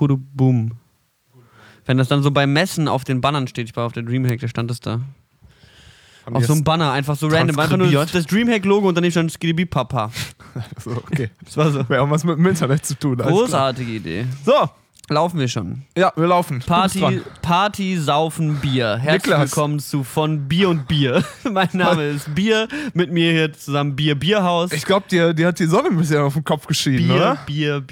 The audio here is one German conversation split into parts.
Foto, boom. Wenn das dann so beim Messen auf den Bannern steht, ich war auf der Dreamhack, da stand es da. Auf so einem Banner, einfach so random. Einfach nur das Dreamhack-Logo und daneben stand Skidibee Papa. So, okay. Das war so. Wäre auch was mit dem Internet zu tun. Großartige Idee. So. Laufen wir schon. Ja, wir laufen. Party, Saufen, Bier. Herzlich willkommen zu von Bier und Bier. Mein Name ist Bier. Mit mir hier zusammen Bierhaus. Ich glaube, die hat die Sonne ein bisschen auf den Kopf geschieden, oder? Bier.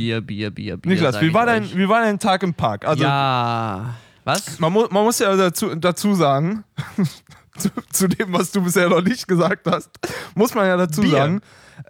Niklas, wie war dein Tag im Park? Also, ja. Was? Man muss ja dazu sagen, zu dem, was du bisher noch nicht gesagt hast, muss man ja dazu sagen,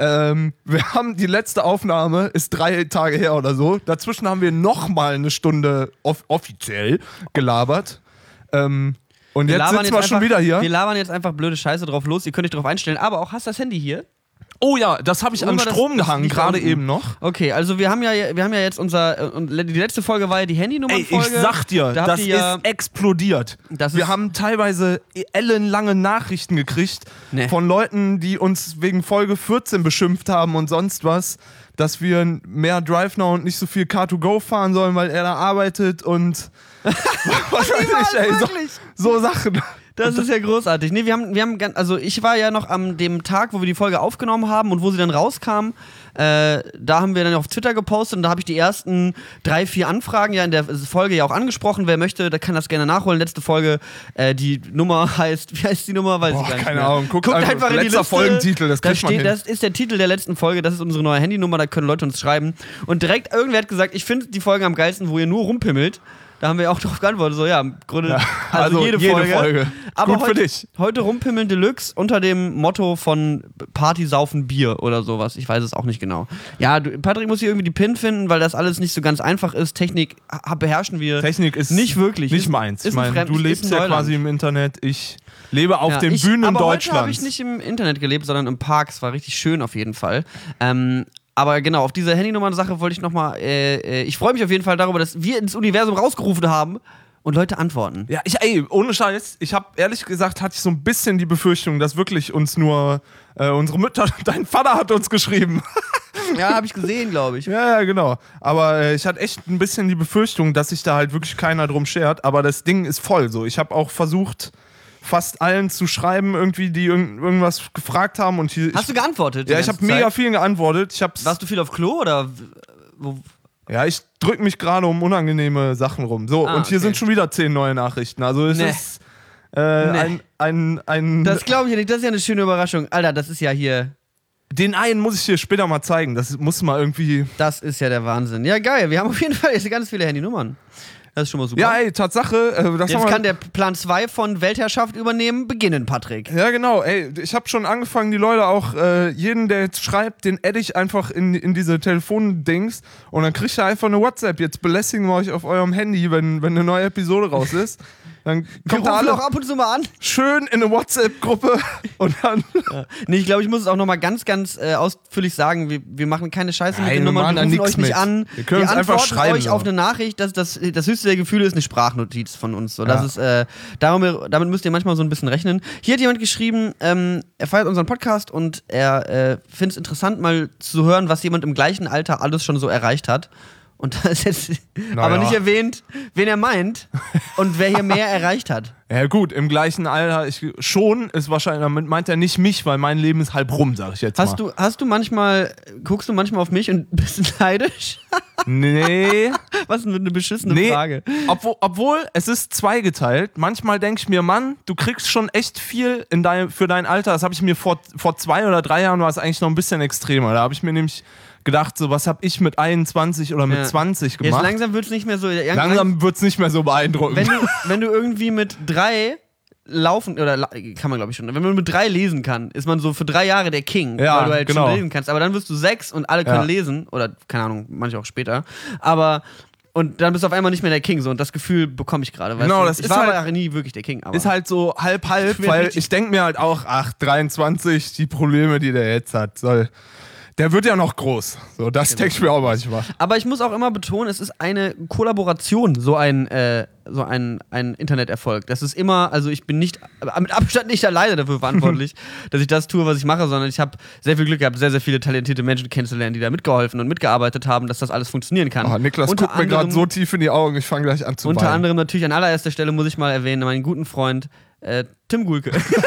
wir haben die letzte Aufnahme, ist 3 Tage her oder so. Dazwischen haben wir nochmal eine Stunde offiziell gelabert. Und jetzt sitzen wir schon wieder hier. Wir labern jetzt einfach blöde Scheiße drauf los. Ihr könnt euch drauf einstellen. Aber auch, hast du das Handy hier? Oh ja, das habe ich an Strom gehangen, gerade eben noch. Okay, also wir haben ja jetzt die letzte Folge war ja die Handynummernfolge. Ey, ich sag dir, das ist explodiert. Wir haben teilweise ellenlange Nachrichten gekriegt von Leuten, die uns wegen Folge 14 beschimpft haben und sonst was, dass wir mehr Drive Now und nicht so viel Car2Go fahren sollen, weil er da arbeitet und was weiß ich, ey, so Sachen. Das ist ja großartig. Nee, also ich war ja noch an dem Tag, wo wir die Folge aufgenommen haben und wo sie dann rauskam, da haben wir dann auf Twitter gepostet und da habe ich die ersten 3-4 Anfragen ja in der Folge ja auch angesprochen. Wer möchte, der kann das gerne nachholen. Letzte Folge, die Nummer heißt, wie heißt die Nummer? Weiß ich gar nicht keine mehr. Ahnung. Guckt einfach in die Liste. Folgentitel, das kriegt man hin. Das ist der Titel der letzten Folge, das ist unsere neue Handynummer, da können Leute uns schreiben. Und direkt irgendwer hat gesagt, ich finde die Folge am geilsten, wo ihr nur rumpimmelt. Da haben wir auch drauf geantwortet, so ja, im Grunde, also jede Folge. Aber gut für dich. Heute Rumpimmeln Deluxe unter dem Motto von Party, Saufen, Bier oder sowas. Ich weiß es auch nicht genau. Ja, Patrick muss hier irgendwie die Pin finden, weil das alles nicht so ganz einfach ist. Technik beherrschen wir ist nicht wirklich. Nicht meins. Ich meine, du lebst ja quasi im Internet, ich lebe auf den Bühnen Deutschlands. Aber heute habe ich nicht im Internet gelebt, sondern im Park. Es war richtig schön auf jeden Fall. Aber genau, auf diese Handynummer-Sache wollte ich nochmal, ich freue mich auf jeden Fall darüber, dass wir ins Universum rausgerufen haben und Leute antworten. Ja, ohne Scheiß, ich habe ehrlich gesagt, hatte ich so ein bisschen die Befürchtung, dass wirklich uns nur unsere Mütter, dein Vater hat uns geschrieben. Ja, habe ich gesehen, glaube ich. Ja, genau. Aber ich hatte echt ein bisschen die Befürchtung, dass sich da halt wirklich keiner drum schert, aber das Ding ist voll so. Ich habe auch versucht, fast allen zu schreiben, irgendwie, die irgendwas gefragt haben. Und hast du geantwortet? Ja, ich habe mega vielen geantwortet. Warst du viel auf Klo oder wo? Ja, ich drücke mich gerade um unangenehme Sachen rum. So, und hier sind schon wieder 10 neue Nachrichten. Also es ist ein das glaube ich ja nicht, das ist ja eine schöne Überraschung. Alter, das ist ja hier... Den einen muss ich dir später mal zeigen. Das muss mal irgendwie... Das ist ja der Wahnsinn. Ja, geil. Wir haben auf jeden Fall jetzt ganz viele Handynummern. Das ist schon mal super. Ja, Tatsache. Jetzt kann der Plan 2 von Weltherrschaft übernehmen, beginnen, Patrick. Ja, genau. Ich habe schon angefangen, die Leute auch, jeden, der jetzt schreibt, den adde ich einfach in diese Telefondings und dann kriegt ihr einfach eine WhatsApp. Jetzt belästigen wir euch auf eurem Handy, wenn eine neue Episode raus ist. Dann kommt da alle auch ab und zu mal an. Schön in eine WhatsApp-Gruppe und dann... Ja. Nee, ich glaube, ich muss es auch nochmal ganz ausführlich sagen. Wir machen keine Scheiße mit den Nummern, wir rufen euch nicht an. Wir können einfach schreiben. Euch auf eine Nachricht. Das höchste der Gefühle ist eine Sprachnotiz von uns. So, das ist, damit müsst ihr manchmal so ein bisschen rechnen. Hier hat jemand geschrieben, er feiert unseren Podcast und er findet es interessant, mal zu hören, was jemand im gleichen Alter alles schon so erreicht hat. Und da ist jetzt aber nicht erwähnt, wen er meint und wer hier mehr erreicht hat. Ja gut, im gleichen Alter ist wahrscheinlich, damit meint er nicht mich, weil mein Leben ist halb rum, sag ich jetzt mal. Guckst du manchmal auf mich und bist neidisch? Nee. Was ist denn eine beschissene Frage? Obwohl, es ist zweigeteilt. Manchmal denke ich mir, Mann, du kriegst schon echt viel für dein Alter. Das habe ich mir vor 2 oder 3 Jahren, war es eigentlich noch ein bisschen extremer. Da habe ich mir nämlich gedacht, so, was habe ich mit 21 oder mit 20 gemacht? Jetzt langsam wird es nicht mehr so... Langsam wird es nicht mehr so beeindruckend. Wenn du irgendwie mit 3 laufen, oder kann man glaube ich schon, wenn man mit 3 lesen kann, ist man so für 3 Jahre der King, weil du halt schon lesen kannst. Aber dann wirst du 6 und alle können lesen, oder keine Ahnung, manche auch später, und dann bist du auf einmal nicht mehr der King, so, und das Gefühl bekomme ich gerade. Genau, das ich ist war halt, aber nie wirklich der King. Aber ist halt so halb, weil ich denke mir halt auch, 23, die Probleme, die der jetzt hat, Der wird ja noch groß. So, das denke ich mir auch manchmal. Aber ich muss auch immer betonen, es ist eine Kollaboration, so ein Interneterfolg. Das ist immer, also ich bin nicht, mit Abstand nicht alleine dafür verantwortlich, dass ich das tue, was ich mache, sondern ich habe sehr viel Glück gehabt, sehr, sehr viele talentierte Menschen kennenzulernen, die da mitgeholfen und mitgearbeitet haben, dass das alles funktionieren kann. Oh, Niklas guckt mir gerade so tief in die Augen, ich fange gleich an zu weinen. Unter anderem natürlich an allererster Stelle muss ich mal erwähnen, meinen guten Freund Tim Gulke.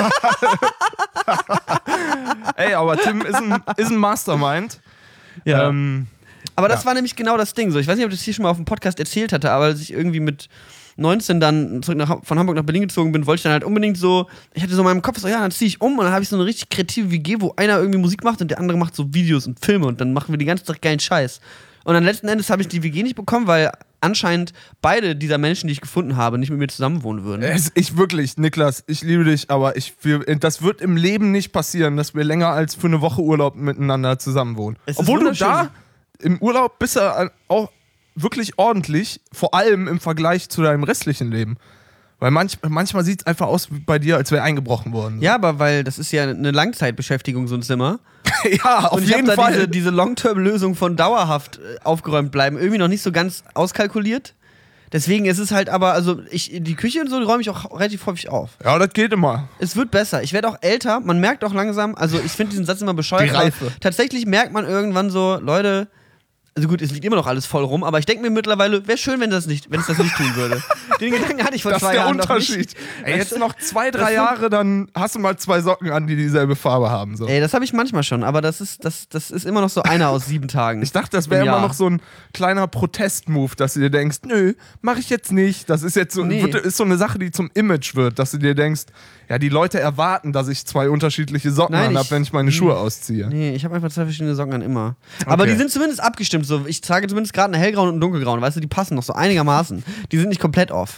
Ey, aber Tim ist ein Mastermind. Ja. Aber das war nämlich genau das Ding. So, ich weiß nicht, ob ich das hier schon mal auf dem Podcast erzählt hatte, aber als ich irgendwie mit 19 dann zurück von Hamburg nach Berlin gezogen bin, wollte ich dann halt unbedingt so, ich hatte so in meinem Kopf so, ja, dann ziehe ich um und dann habe ich so eine richtig kreative WG, wo einer irgendwie Musik macht und der andere macht so Videos und Filme und dann machen wir die ganze Zeit geilen Scheiß. Und dann letzten Endes habe ich die WG nicht bekommen, weil anscheinend beide dieser Menschen, die ich gefunden habe, nicht mit mir zusammenwohnen würden. Ich wirklich, Niklas, ich liebe dich, aber das wird im Leben nicht passieren, dass wir länger als für eine Woche Urlaub miteinander zusammenwohnen. Obwohl du da im Urlaub bist ja auch wirklich ordentlich, vor allem im Vergleich zu deinem restlichen Leben. Weil manchmal sieht es einfach aus bei dir, als wäre eingebrochen worden. Ja, aber weil das ist ja eine Langzeitbeschäftigung, so ein Zimmer. Ja, auf jeden Fall. Und ich habe da diese Long-Term-Lösung von dauerhaft aufgeräumt bleiben irgendwie noch nicht so ganz auskalkuliert. Deswegen ist es halt aber, also die Küche und so räume ich auch relativ häufig auf. Ja, das geht immer. Es wird besser. Ich werde auch älter. Man merkt auch langsam, also ich finde diesen Satz immer bescheuert. Die Reife. Tatsächlich merkt man irgendwann so, Leute, also gut, es liegt immer noch alles voll rum, aber ich denke mir mittlerweile, wäre schön, wenn es das nicht tun würde. Den Gedanken hatte ich vor 2 Jahren noch nicht. Das ist der Unterschied. Ey, jetzt noch 2, 3 Jahre, dann hast du mal 2 Socken an, die dieselbe Farbe haben. So. Ey, das habe ich manchmal schon, aber das ist immer noch so einer aus 7 Tagen. Ich dachte, das wäre immer noch so ein kleiner Protest-Move, dass du dir denkst, nö, mach ich jetzt nicht. Das ist jetzt so, ist so eine Sache, die zum Image wird, dass du dir denkst, ja, die Leute erwarten, dass ich 2 unterschiedliche Socken an habe, wenn ich meine Schuhe ausziehe. Nee, ich habe einfach 2 verschiedene Socken an immer. Okay. Aber die sind zumindest abgestimmt. So. Ich trage zumindest gerade eine hellgrauen und eine dunkelgrauen. Weißt du, die passen noch so einigermaßen. Die sind nicht komplett off.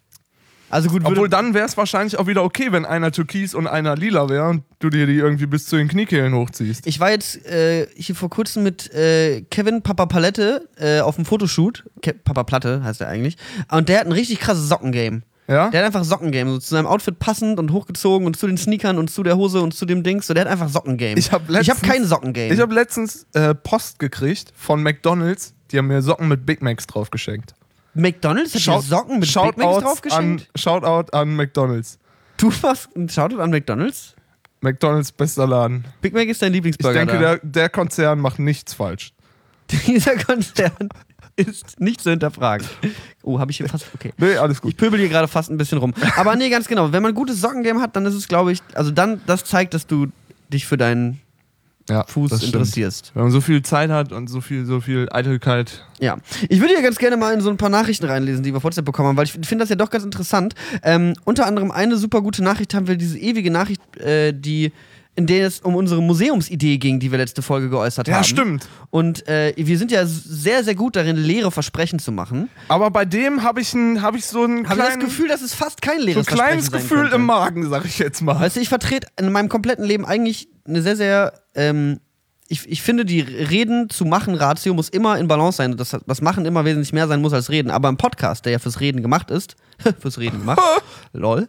Also gut, obwohl dann wäre es wahrscheinlich auch wieder okay, wenn einer türkis und einer lila wäre und du dir die irgendwie bis zu den Kniekehlen hochziehst. Ich war jetzt hier vor kurzem mit Kevin Papa Palette auf dem Fotoshoot. Papa Platte heißt er eigentlich. Und der hat ein richtig krasses Sockengame. Ja? Der hat einfach Sockengame, so zu seinem Outfit passend und hochgezogen und zu den Sneakern und zu der Hose und zu dem Dings. So, der hat einfach Sockengame. Ich hab kein Sockengame. Ich habe letztens Post gekriegt von McDonald's. Die haben mir Socken mit Big Macs drauf geschenkt. McDonald's hat dir Socken mit Big Macs drauf geschenkt? Shoutout an McDonald's. Du machst ein Shoutout an McDonald's? McDonald's bester Laden. Big Mac ist dein Lieblingsburger. Ich denke, der Konzern macht nichts falsch. Dieser Konzern ist nicht zu hinterfragen. Oh, habe ich hier fast. Okay. Nee, alles gut. Ich pöbel hier gerade fast ein bisschen rum. Aber nee, ganz genau. Wenn man ein gutes Sockengame hat, dann ist es, glaube ich, also dann, das zeigt, dass du dich für deinen Fuß interessierst. Wenn man so viel Zeit hat und so viel Eitelkeit. Ja. Ich würde ja ganz gerne mal in so ein paar Nachrichten reinlesen, die wir WhatsApp bekommen haben, weil ich finde das ja doch ganz interessant. Unter anderem eine super gute Nachricht haben wir, diese ewige Nachricht, in der es um unsere Museumsidee ging, die wir letzte Folge geäußert haben. Ja, stimmt. Und wir sind ja sehr, sehr gut darin, leere Versprechen zu machen. Aber bei dem habe ich so ein das Gefühl, dass es fast kein leeres Versprechen sein könnte. So ein kleines Gefühl im Magen, sag ich jetzt mal. Weißt du, ich vertrete in meinem kompletten Leben eigentlich eine sehr, sehr ich finde, die Reden zu machen Ratio muss immer in Balance sein, dass das Machen immer wesentlich mehr sein muss als Reden. Aber im Podcast, der ja fürs Reden gemacht ist, lol,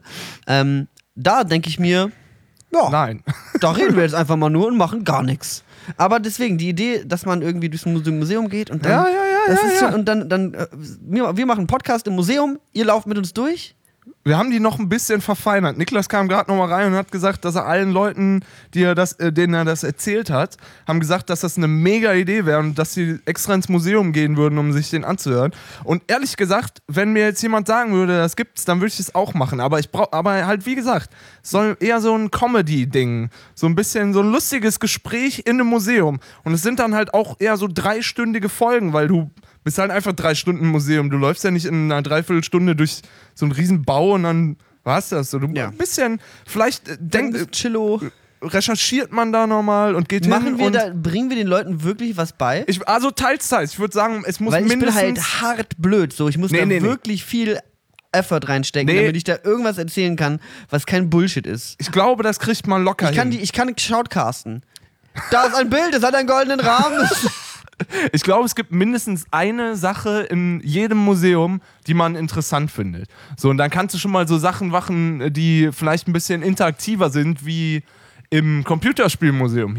da denke ich mir, ja, nein. Da reden wir jetzt einfach mal nur und machen gar nichts. Aber deswegen, die Idee, dass man irgendwie durchs Museum geht und dann. Und dann wir machen einen Podcast im Museum, ihr lauft mit uns durch. Wir haben die noch ein bisschen verfeinert. Niklas kam gerade noch mal rein und hat gesagt, dass er allen Leuten, denen er das erzählt hat, haben gesagt, dass das eine mega Idee wäre und dass sie extra ins Museum gehen würden, um sich den anzuhören. Und ehrlich gesagt, wenn mir jetzt jemand sagen würde, das gibt's, dann würde ich es auch machen. Aber halt, wie gesagt, es soll eher so ein Comedy-Ding, so ein bisschen so ein lustiges Gespräch in einem Museum. Und es sind dann halt auch eher so 3-stündige Folgen, weil du bist halt einfach 3 Stunden im Museum. Du läufst ja nicht in einer Dreiviertelstunde durch so einen riesen Bau und dann war's das so. Du ein bisschen, vielleicht Chillo. Recherchiert man da nochmal und geht hin. Bringen wir den Leuten wirklich was bei? Also teils. Ich würde sagen, es muss mindestens... ich bin halt hart blöd. So. Ich muss wirklich viel Effort reinstecken, damit ich da irgendwas erzählen kann, was kein Bullshit ist. Ich glaube, das kriegt man locker hin. Ich kann shoutcasten. Da ist ein Bild, das hat einen goldenen Rahmen. Ich glaube, es gibt mindestens eine Sache in jedem Museum, die man interessant findet. So, und dann kannst du schon mal so Sachen machen, die vielleicht ein bisschen interaktiver sind, wie im Computerspielmuseum hier.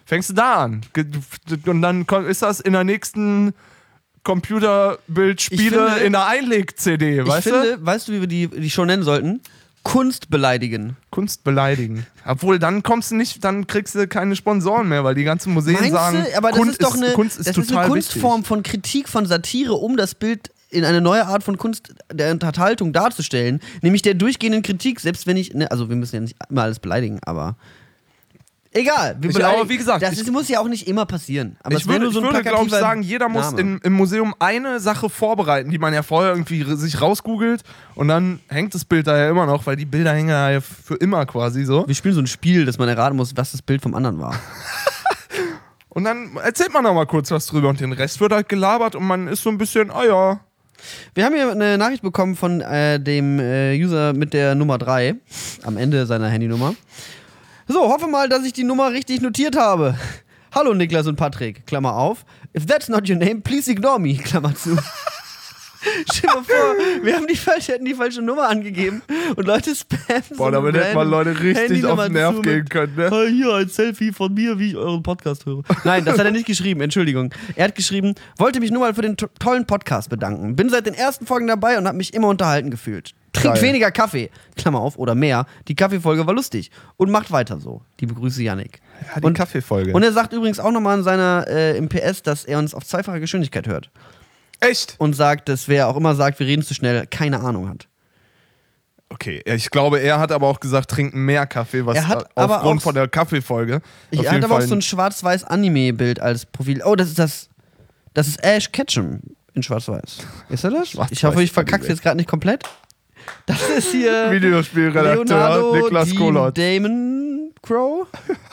Fängst du da an. Und dann ist das in der nächsten Computerbildspiele in der Einleg-CD, weißt du? Weißt du, wie wir die schon nennen sollten? Kunst beleidigen. Kunst beleidigen. Obwohl, dann kriegst du keine Sponsoren mehr, weil die ganzen Museen sagen, aber das Kunst ist doch Kunst ist total eine Kunstform von Kritik, von Satire, um das Bild in eine neue Art von Kunst der Unterhaltung darzustellen. Nämlich der durchgehenden Kritik, selbst wenn also wir müssen ja nicht immer alles beleidigen, aber egal. Aber wie gesagt, das muss ja auch nicht immer passieren. Aber ich würde, glaube ich, sagen, jeder muss im Museum eine Sache vorbereiten, die man ja vorher irgendwie sich rausgoogelt und dann hängt das Bild da ja immer noch, weil die Bilder hängen ja für immer quasi so. Wir spielen so ein Spiel, dass man erraten muss, was das Bild vom anderen war. Und dann erzählt man noch mal kurz was drüber und den Rest wird halt gelabert und man ist so ein bisschen, ja. Wir haben hier eine Nachricht bekommen von dem User mit der Nummer 3 am Ende seiner Handynummer. So, hoffe mal, dass ich die Nummer richtig notiert habe. Hallo Niklas und Patrick, Klammer auf. If that's not your name, please ignore me, Klammer zu. Stell dir mal vor, wir haben hätten die falsche Nummer angegeben und Leute spammen. Boah, damit hätte man Leute richtig auf den Nerv gehen können, ne? Hier ein Selfie von mir, wie ich euren Podcast höre. Nein, das hat er nicht geschrieben, Entschuldigung. Er hat geschrieben, wollte mich nur mal für den tollen Podcast bedanken. Bin seit den ersten Folgen dabei und habe mich immer unterhalten gefühlt. Trink weniger Kaffee, Klammer auf, oder mehr. Die Kaffeefolge war lustig. Und macht weiter so. Liebe Grüße, Yannick. Ja, die Kaffeefolge. Und er sagt übrigens auch nochmal in seiner im PS, dass er uns auf zweifacher Geschwindigkeit hört. Echt? Und sagt, dass wer auch immer sagt, wir reden zu schnell, keine Ahnung hat. Okay, ich glaube, er hat aber auch gesagt, trinken mehr Kaffee, was aufgrund von der Kaffeefolge. Er hat aber auch so ein schwarz-weiß Anime-Bild als Profil. Oh, das ist Ash Ketchum in schwarz-weiß. Ist er das? Ich hoffe, ich verkack's jetzt gerade nicht komplett. Das ist hier Videospielredakteur Niklas Kolot. Damon Crow.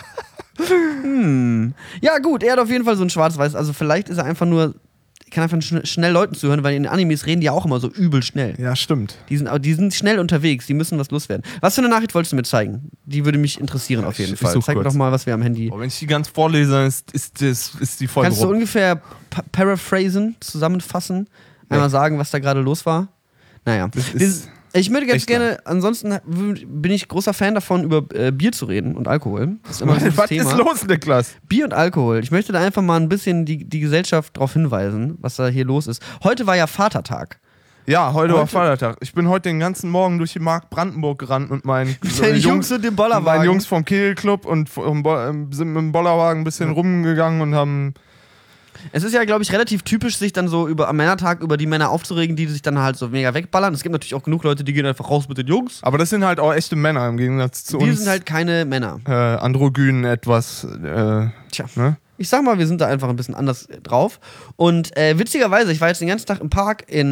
Ja gut, er hat auf jeden Fall so ein schwarz-weiß. Also vielleicht ist er einfach nur... kann einfach schnell Leuten zuhören, weil in den Animes reden die auch immer so übel schnell. Ja, stimmt. Die sind schnell unterwegs, die müssen was loswerden. Was für eine Nachricht wolltest du mir zeigen? Die würde mich interessieren auf jeden Fall. Zeig mir doch mal, was wir am Handy... wenn ich die ganz vorlese, ist die Folge Kannst du ungefähr paraphrasen, zusammenfassen, einmal sagen, was da gerade los war? Naja. Ich würde ganz gerne, ansonsten bin ich großer Fan davon, über Bier zu reden und Alkohol. Das ist immer ein Was Thema. ist los, Niklas? Bier und Alkohol. Ich möchte da einfach mal ein bisschen die Gesellschaft darauf hinweisen, was da hier los ist. Heute war ja Vatertag. Ja, heute war Vatertag. Ich bin heute den ganzen Morgen durch die Mark Brandenburg gerannt mit meinen Jungs mit dem Bollerwagen. Meinen Jungs vom Kegelclub und sind mit dem Bollerwagen ein bisschen rumgegangen und haben... Es ist ja, glaube ich, relativ typisch, sich dann so am Männertag über die Männer aufzuregen, die sich dann halt so mega wegballern. Es gibt natürlich auch genug Leute, die gehen einfach raus mit den Jungs. Aber das sind halt auch echte Männer im Gegensatz zu uns. Wir sind halt keine Männer. Androgynen etwas. Tja. Ne? Ich sag mal, wir sind da einfach ein bisschen anders drauf. Und witzigerweise, ich war jetzt den ganzen Tag im Park hier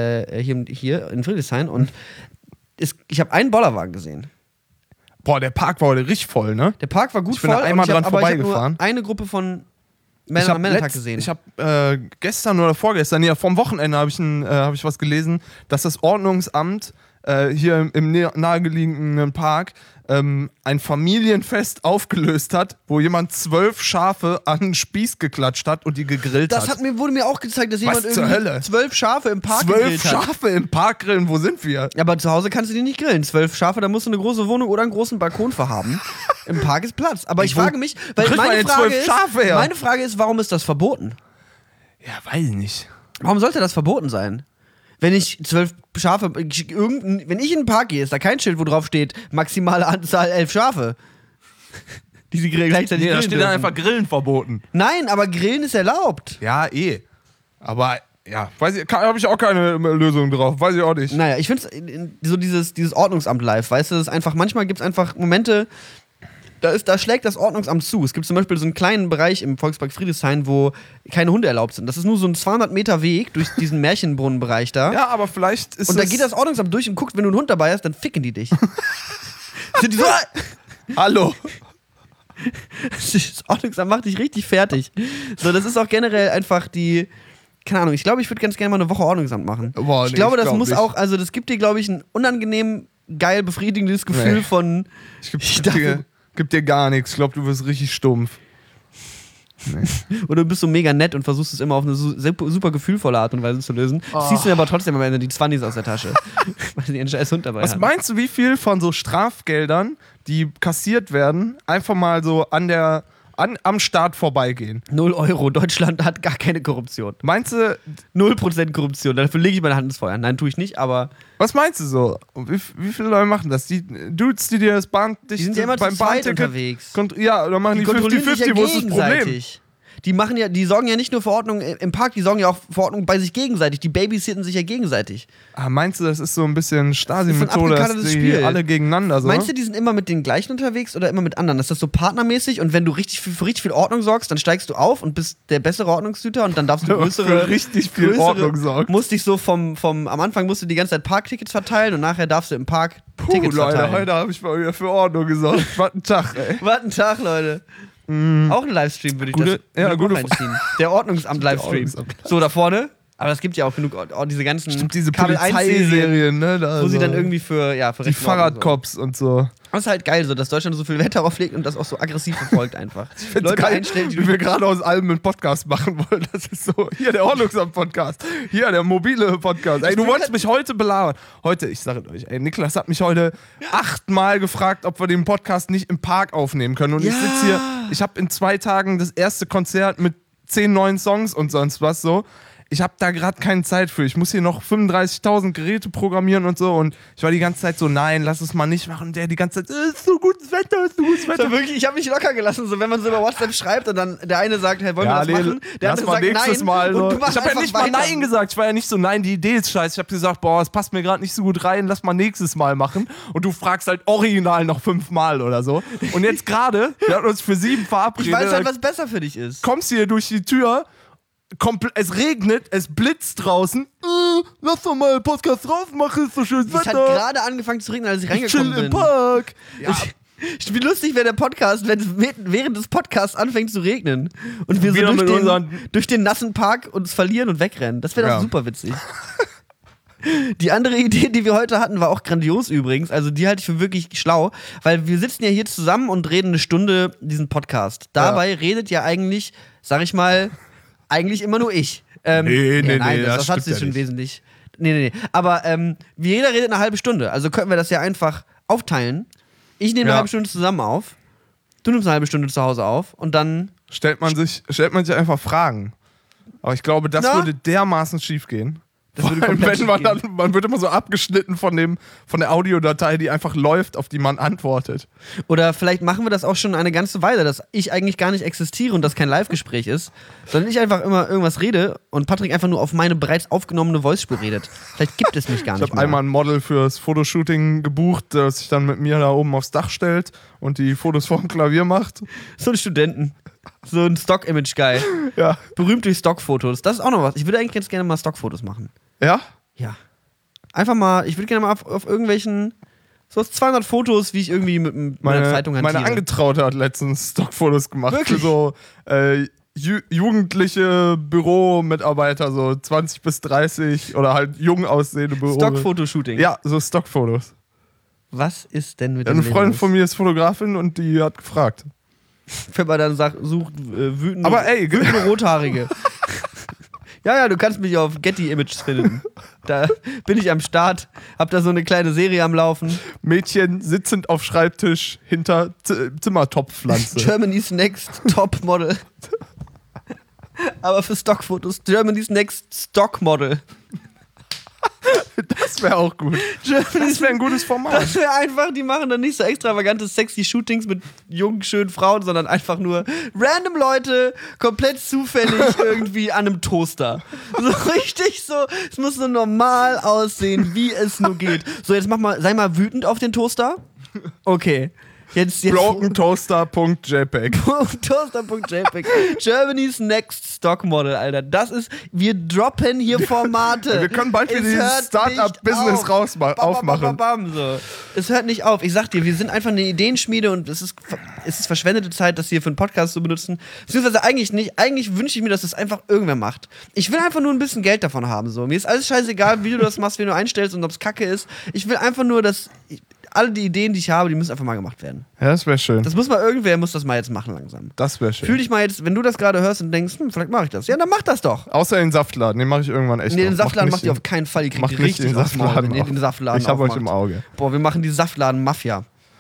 in Friedrichshain und ich habe einen Bollerwagen gesehen. Boah, der Park war heute richtig voll, ne? Der Park war gut voll. Ich bin da einmal dran vorbeigefahren. Ich habe eine Gruppe von Männern am Männertag gesehen. Ich habe gestern oder vorgestern, vom Wochenende habe ich was gelesen, dass das Ordnungsamt hier im nahegelegenen Park ein Familienfest aufgelöst hat, wo jemand 12 Schafe an den Spieß geklatscht hat und die gegrillt hat. Wurde mir auch gezeigt, dass jemand zur Hölle? 12 Schafe im Park gegrillt hat. 12 Schafe im Park grillen, wo sind wir? Ja, aber zu Hause kannst du die nicht grillen. 12 Schafe, da musst du eine große Wohnung oder einen großen Balkon für haben. Im Park ist Platz. Aber ich frage mich, weil meine Frage ist, warum ist das verboten? Ja, weiß ich nicht. Warum sollte das verboten sein? Wenn ich 12 Schafe, wenn ich in den Park gehe, ist da kein Schild, wo drauf steht, maximale Anzahl 11 Schafe. Die sie gleichzeitig grillen. Da steht dann einfach Grillen verboten. Nein, aber Grillen ist erlaubt. Ja, Aber, habe ich auch keine Lösung drauf. Weiß ich auch nicht. Naja, ich finde so dieses Ordnungsamt live, weißt du, das ist einfach, manchmal gibt es einfach Momente, da schlägt das Ordnungsamt zu. Es gibt zum Beispiel so einen kleinen Bereich im Volkspark Friedrichshain, wo keine Hunde erlaubt sind. Das ist nur so ein 200 Meter Weg durch diesen Märchenbrunnenbereich da. Ja, aber vielleicht ist und da geht das Ordnungsamt durch und guckt, wenn du einen Hund dabei hast, dann ficken die dich. Sind die so... Hallo. Das Ordnungsamt macht dich richtig fertig. So, das ist auch generell einfach die... Keine Ahnung, ich glaube, ich würde ganz gerne mal eine Woche Ordnungsamt machen. Boah, ich glaube, das muss nicht. Auch... Also das gibt dir, glaube ich, ein unangenehm, geil befriedigendes Gefühl von... Gibt dir gar nichts. Ich glaube, du wirst richtig stumpf. Nee. Oder du bist so mega nett und versuchst es immer auf eine super gefühlvolle Art und Weise zu lösen. Ziehst du aber trotzdem am Ende die 20s aus der Tasche. Weil die einen scheiß Hund dabei Was meinst du, wie viel von so Strafgeldern, die kassiert werden, einfach mal so an der am Staat vorbeigehen. 0 Euro. Deutschland hat gar keine Korruption. Meinst du? 0% Korruption. Dafür lege ich meine Hand ins Feuer. Nein, tue ich nicht, aber... Was meinst du so? Wie viele Leute machen das? Die Dudes, die dir das die sind ja immer beim Bahnticket unterwegs. Ja, oder machen die 50-50, wo ist das Problem? Die sorgen ja nicht nur für Ordnung im Park, die sorgen ja auch für Ordnung bei sich gegenseitig. Die babysitten sich ja gegenseitig. Meinst du, das ist so ein bisschen Stasi-Methode, dass die alle gegeneinander so? Meinst du, die sind immer mit den gleichen unterwegs oder immer mit anderen? Ist das so partnermäßig und wenn du für richtig viel Ordnung sorgst, dann steigst du auf und bist der bessere Ordnungshüter und dann darfst du für richtig viel Ordnung sorgen. Musst dich so am Anfang musst du die ganze Zeit Parktickets verteilen und nachher darfst du im Park Tickets verteilen. Leute, heute habe ich mal wieder für Ordnung gesorgt. Was ein Tag, ey. Was ein Tag, Leute. Auch ein Livestream würde ich gut reinziehen. Der Ordnungsamt-Livestream. So, da vorne. Aber es gibt ja auch genug, diese ganzen diese Polizeiserien, ne? Wo sie dann irgendwie für die Fahrradcops und so. Das ist halt geil, so, dass Deutschland so viel Wert darauf legt und das auch so aggressiv verfolgt einfach. Leute geil, einstellen, wie wir gerade aus allem einen Podcast machen wollen. Das ist so, hier der Ordnungsamt-Podcast, hier der mobile Podcast. Ey, du wolltest mich heute belabern. Heute, ich sage euch, Niklas hat mich heute 8-mal gefragt, ob wir den Podcast nicht im Park aufnehmen können. Und ich sitze hier, ich habe in 2 Tagen das erste Konzert mit 10 neuen Songs und sonst was so. Ich habe da gerade keine Zeit für. Ich muss hier noch 35.000 Geräte programmieren und so. Und ich war die ganze Zeit so, nein, lass es mal nicht machen. Und der die ganze Zeit, ist so gutes Wetter, ist so gutes Wetter. So wirklich, ich habe mich locker gelassen, so wenn man so über WhatsApp schreibt und dann der eine sagt, hey, wollen wir das machen? Der andere sagt nächstes Mal. So. Ich habe ja nicht mal Nein gesagt. Ich war ja nicht so, nein, die Idee ist scheiße. Ich habe gesagt, boah, es passt mir gerade nicht so gut rein, lass mal nächstes Mal machen. Und du fragst halt original noch 5-mal oder so. Und jetzt gerade, wir hatten uns für 7 verabredet. Ich weiß halt, was besser für dich ist. Kommst hier durch die Tür, es regnet, es blitzt draußen. Lass doch mal einen Podcast drauf machen, ist so schön Wetter. Es hat gerade angefangen zu regnen, als ich reingekommen bin. Chill im Park. Ja. Wie lustig wäre der Podcast, wenn während des Podcasts anfängt zu regnen und wir so durch den nassen Park uns verlieren und wegrennen. Das wäre doch super witzig. Die andere Idee, die wir heute hatten, war auch grandios übrigens. Also die halte ich für wirklich schlau, weil wir sitzen ja hier zusammen und reden eine Stunde diesen Podcast. Dabei redet ja eigentlich, sag ich mal, eigentlich immer nur ich. Nee, das hat sich schon wesentlich. Nee. Aber jeder redet eine halbe Stunde. Also könnten wir das ja einfach aufteilen. Ich nehme eine halbe Stunde zusammen auf. Du nimmst eine halbe Stunde zu Hause auf und dann stellt man sich einfach Fragen. Aber ich glaube, das würde dermaßen schief gehen. Das würde komplett schief gehen. Man wird immer so abgeschnitten von der Audiodatei, die einfach läuft, auf die man antwortet. Oder vielleicht machen wir das auch schon eine ganze Weile, dass ich eigentlich gar nicht existiere und das kein Live-Gespräch ist, sondern ich einfach immer irgendwas rede und Patrick einfach nur auf meine bereits aufgenommene Voice-Spur redet. Vielleicht gibt es mich gar nicht Ich habe einmal ein Model fürs Fotoshooting gebucht, das sich dann mit mir da oben aufs Dach stellt und die Fotos vom Klavier macht. So ein Studenten. So ein Stock-Image-Guy. Ja. Berühmt durch Stockfotos. Das ist auch noch was. Ich würde eigentlich ganz gerne mal Stockfotos machen. Ja? Ja. Einfach mal, ich würde gerne mal auf irgendwelchen, so 200 Fotos, wie ich irgendwie mit meiner Zeitung hantiere. Meine Angetraute hat letztens Stockfotos gemacht. Wirklich? Für so jugendliche Büromitarbeiter, so 20 bis 30 oder halt jung aussehende Büro. Stockfotoshooting? Ja, so Stockfotos. Was ist denn mit dem Eine Freundin von mir ist Fotografin und die hat gefragt. Wenn man dann sagt, sucht wütende Rothaarige. Ja, du kannst mich auf Getty Images finden. Da bin ich am Start, hab da so eine kleine Serie am Laufen. Mädchen sitzend auf Schreibtisch hinter Zimmertopfpflanze. Germany's Next Topmodel. Aber für Stockfotos. Germany's Next Stockmodel. Das wäre auch gut. Das wäre ein gutes Format. Das wäre einfach, die machen dann nicht so extravagante, sexy Shootings mit jungen, schönen Frauen, sondern einfach nur random Leute, komplett zufällig irgendwie an einem Toaster. So richtig so, es muss so normal aussehen, wie es nur geht. So, jetzt sei mal wütend auf den Toaster. Okay. Jetzt BrokenToaster.jpg. Toaster.jpg. Germany's Next Stockmodel, Alter. Das ist, wir droppen hier Formate. Wir können bald wieder dieses Startup-Business aufmachen. So. Es hört nicht auf. Ich sag dir, wir sind einfach eine Ideenschmiede und es ist verschwendete Zeit, das hier für einen Podcast zu benutzen. Beziehungsweise eigentlich nicht. Eigentlich wünsche ich mir, dass das einfach irgendwer macht. Ich will einfach nur ein bisschen Geld davon haben. So. Mir ist alles scheißegal, wie du das machst, wie du einstellst und ob es Kacke ist. Ich will einfach nur, dass alle die Ideen, die ich habe, die müssen einfach mal gemacht werden. Ja, das wäre schön. Irgendwer muss das mal jetzt machen langsam. Das wäre schön. Fühl dich mal jetzt, wenn du das gerade hörst und denkst, vielleicht mache ich das. Ja, dann mach das doch. Außer den Saftladen, den mache ich irgendwann echt. Nee, den Saftladen macht ihr auf keinen Fall. Ihr kriegt richtig den Saftladen. Den Saftladen ich habe euch im Auge. Boah, wir machen die Saftladen-Mafia.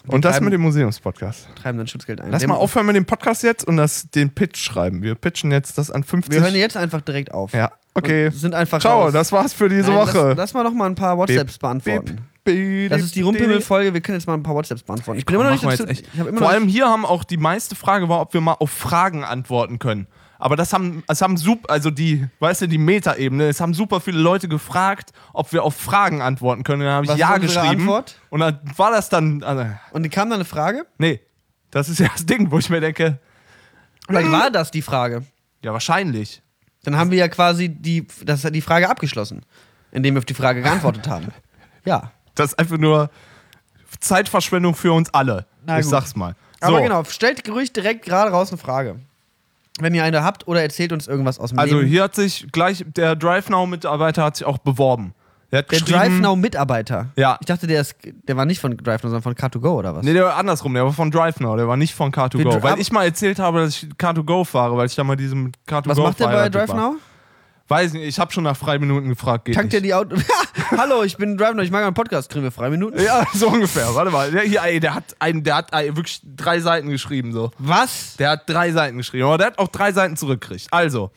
Und das mit dem Museumspodcast. Treiben dann Schutzgeld ein. Lass mal aufhören mit dem Podcast jetzt und den Pitch schreiben. Wir pitchen jetzt das an 50. Wir hören jetzt einfach direkt auf. Ja, okay. Sind einfach Ciao, raus. Das war's für diese Woche. Lass mal noch mal ein paar WhatsApps beantworten. Das ist die Rumpelmüll-Folge, wir können jetzt mal ein paar WhatsApps beantworten. Ich bin immer noch nicht dazu. Vor allem hier haben auch die meiste Frage war, ob wir mal auf Fragen antworten können. Aber es haben die Meta-Ebene, es haben super viele Leute gefragt, ob wir auf Fragen antworten können. Dann habe ich ja geschrieben. Antwort? Und dann war das dann. Und die kam dann eine Frage? Nee. Das ist ja das Ding, wo ich mir denke. Vielleicht war das die Frage. Ja, wahrscheinlich. Dann haben wir ja quasi die Frage abgeschlossen, indem wir auf die Frage geantwortet haben. Ja. Das ist einfach nur Zeitverschwendung für uns alle. Ich sag's mal. So. Aber genau, stellt ruhig direkt gerade raus eine Frage. Wenn ihr eine habt oder erzählt uns irgendwas aus dem Leben. Also hier hat sich gleich, der DriveNow-Mitarbeiter hat sich auch beworben. Der DriveNow-Mitarbeiter? Ja. Ich dachte, der war nicht von DriveNow, sondern von Car2Go oder was? Nee, der war andersrum, der war von DriveNow, der war nicht von Car2Go. Weil ich mal erzählt habe, dass ich Car2Go fahre, weil ich da mal diesem Car2Go fahre. Was macht der bei DriveNow? Weiß nicht, ich habe schon nach Freiminuten gefragt. Tankt ihr die Auto? Hallo, ich bin DriveNow, ich mag einen Podcast, kriegen wir Freiminuten? Ja, so ungefähr. Warte mal, der hat wirklich 3 Seiten geschrieben. So. Was? Der hat 3 Seiten geschrieben, aber der hat auch 3 Seiten zurückgekriegt. Also,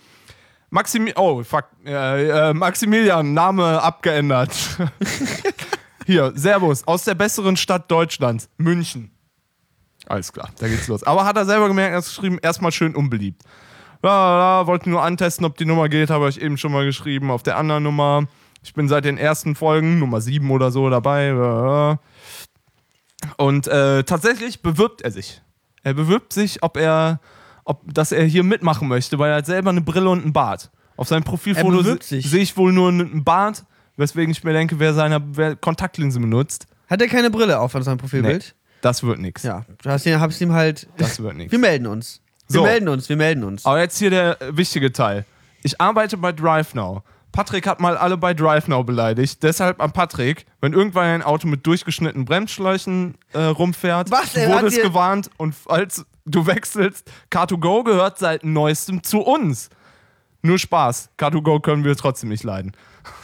Maximilian, Name abgeändert. Hier, Servus, aus der besseren Stadt Deutschlands, München. Alles klar, da geht's los. Aber hat er selber gemerkt, er hat geschrieben, erstmal schön unbeliebt. Wollte nur antesten, ob die Nummer geht, habe ich eben schon mal geschrieben. Auf der anderen Nummer, ich bin seit den ersten Folgen, Nummer 7 oder so dabei. Und tatsächlich bewirbt er sich. Er bewirbt sich, dass er hier mitmachen möchte, weil er hat selber eine Brille und einen Bart. Auf seinem Profilfoto sehe ich wohl nur einen Bart, weswegen ich mir denke, wer Kontaktlinse benutzt. Hat er keine Brille auf an seinem Profilbild? Nee, das wird nichts. Ja, hab's ihm halt. Das wird nichts. Wir melden uns. Wir melden uns. Aber jetzt hier der wichtige Teil. Ich arbeite bei DriveNow. Patrick hat mal alle bei DriveNow beleidigt. Deshalb an Patrick, wenn irgendwann ein Auto mit durchgeschnittenen Bremsschläuchen rumfährt, wurde es gewarnt. Und falls du wechselst, Car2Go gehört seit neuestem zu uns. Nur Spaß. Car2Go können wir trotzdem nicht leiden.